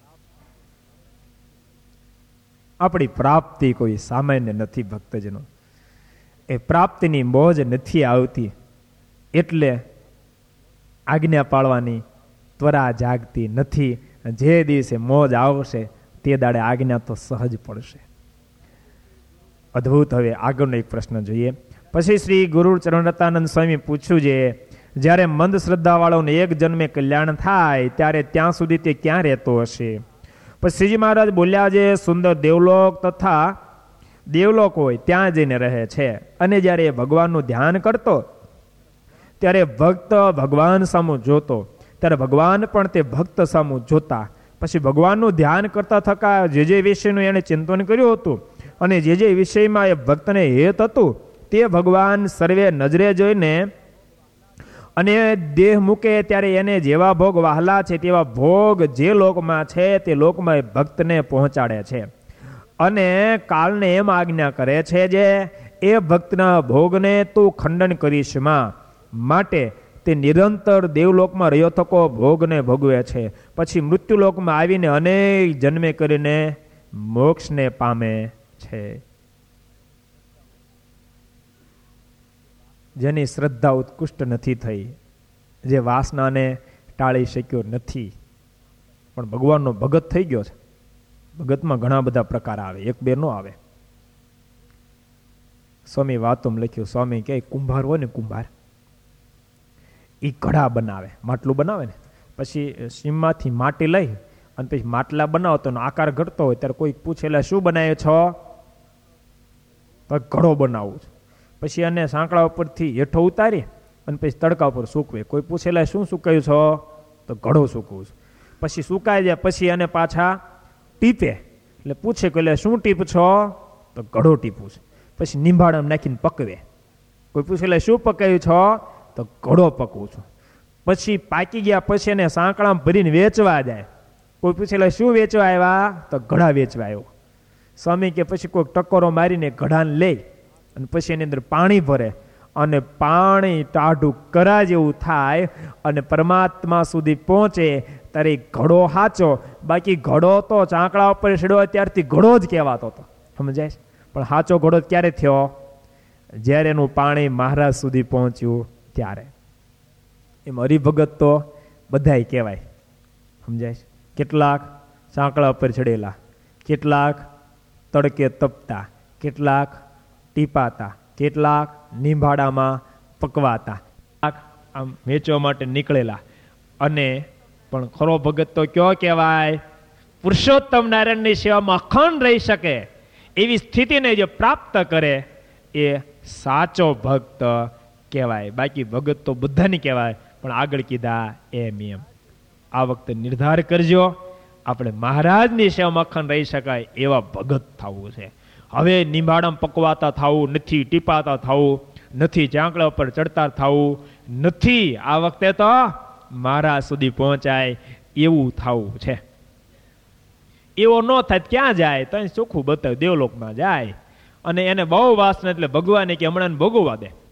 આપણી પ્રાપ્તિ કોઈ સામાન્ય નથી ભક્તજનો. એ પ્રાપ્તિની મોજ નથી આવતી એટલે આજ્ઞા પાળવાની ત્વરા જાગતી નથી. જે દિવસે મોજ આવશે તે દાડે આજ્ઞા તો સહજ પડશે. અદ્ભુત. હવે આગળનો એક પ્રશ્ન જોઈએ. પછી શ્રી ગુરુ ચરણરતાનંદ સ્વામી પૂછ્યું છે, જ્યારે મંદ શ્રદ્ધા વાળાઓને એક જન્મે કલ્યાણ થાય ત્યારે ત્યાં સુધી તે ક્યાં રહેતો હશે? પછી શ્રીજી મહારાજ બોલ્યા છે, સુંદર દેવલોક તથા દેવલોક હોય ત્યાં જઈને રહે છે. અને જ્યારે ભગવાનનું ધ્યાન કરતો ત્યારે ભક્ત ભગવાન સામું જોતો ત્યારે ભગવાન પણ તે ભક્ત સામું જોતા. પછી ભગવાનનું ધ્યાન કરતા થકા જે જે વિષયનું એણે ચિંતન કર્યું હતું અને જે જે વિષયમાં એ ભક્તને હેત હતું તે ભગવાન સર્વે નજરે જોઈને અને દેહ મૂકે ત્યારે એને જેવા ભોગ વહાલા છે તેવા ભોગ જે લોકમાં છે તે લોકમાં એ ભક્તને પહોંચાડે છે અને કાલને એમ આજ્ઞા કરે છે જે એ ભક્તના ભોગને તું ખંડન કરીશ માં, માટે તે નિરંતર દેવલોકમાં રહ્યો થકો ભોગને ભોગવે છે. પછી મૃત્યુલોકમાં આવીને અનેક જન્મે કરીને મોક્ષને પામે છે. જેની શ્રદ્ધા ઉત્કૃષ્ટ નથી થઈ, જે વાસનાને ટાળી શક્યો નથી, પણ ભગવાનનો ભગત થઈ ગયો છે. ભગતમાં ઘણા બધા પ્રકાર આવે, એક બે નો આવે. સ્વામી વાતોમાં લખ્યું, સ્વામી કે કુંભાર હોય ને, કુંભાર એ ઘડા બનાવે, માટલું બનાવે ને, પછી સીમમાંથી માટી લઈ અને પછી માટલા બનાવતો આકાર ઘટતો હોય ત્યારે કોઈ પૂછેલા શું બનાવે છો, તો ઘડો બનાવું છું. પછી એને સાંકળા ઉપરથી હેઠો ઉતારી અને પછી તડકા ઉપર સૂકવે. કોઈ પૂછેલા શું સુકાયું છો, તો ઘડો સૂકવું છું. પછી સુકાઈ જાય પછી એને પાછા ટીપે, એટલે પૂછે કે એટલે શું ટીપ છો, તો ઘડો ટીપું છે. પછી નિંભાળામાં નાખીને પકવે. કોઈ પૂછેલા શું પકાવ્યું છો, તો ઘડો પકવું છું. પછી પાકી ગયા પછી એને સાંકળામાં ભરીને વેચવા જાય. કોઈ પૂછેલા શું વેચવા આવ્યા, તો ઘડા વેચવા આવ્યો. સ્વામી કે પછી કોઈ ટકોરો મારીને ઘડાને લે અને પછી એની અંદર પાણી ભરે અને પાણી ટાઢું કરા જેવું થાય અને પરમાત્મા સુધી પહોંચે ત્યારે ઘડો સાચો. બાકી ઘડો તો ચાંકડા ઉપર છેડો ત્યારથી ઘડો જ કહેવાતો હતો, સમજાય છે? પણ સાચો ઘડો ક્યારે થયો, જ્યારે એનું પાણી મહારાજ સુધી પહોંચ્યું ત્યારે. એમ હરિભગત તો બધાય કહેવાય, સમજાય છે? કેટલાક ચાંકડા ઉપર ચડેલા, કેટલાક તડકે તપતા, કેટલાક ટીપાતા, કેટલાક નિંભાડામાં પકવાતા, આમ વેચવા માટે નીકળેલા. અને પણ ખરો ભગત તો કયો કહેવાય, પુરુષોત્તમ નારાયણની સેવામાં અખંડ રહી શકે એવી સ્થિતિને જે પ્રાપ્ત કરે એ સાચો ભક્ત કહેવાય. બાકી ભગત તો બધાને કહેવાય, પણ આગળ કીધા એમ એમ આ વખતે નિર્ધાર કરજો, આપણે મહારાજની સેવામાં અખંડ રહી શકાય એવા ભગત થવું છે. હવે નિંભાડામાં પકવાતા થવું નથી, ટીપાતા થવું નથી, ચાંકડા ઉપર ચડતા થવું નથી. આ વખતે તો મહારાજ સુધી પહોંચાય એવું થવું છે. એવો ન થાય ક્યાં જાય, તો ચોખ્ખું બતાવ્યું દેવલોકમાં જાય. અને એને બહુ વાસના એટલે ભગવાને કે હમણાં ભોગવવા દે.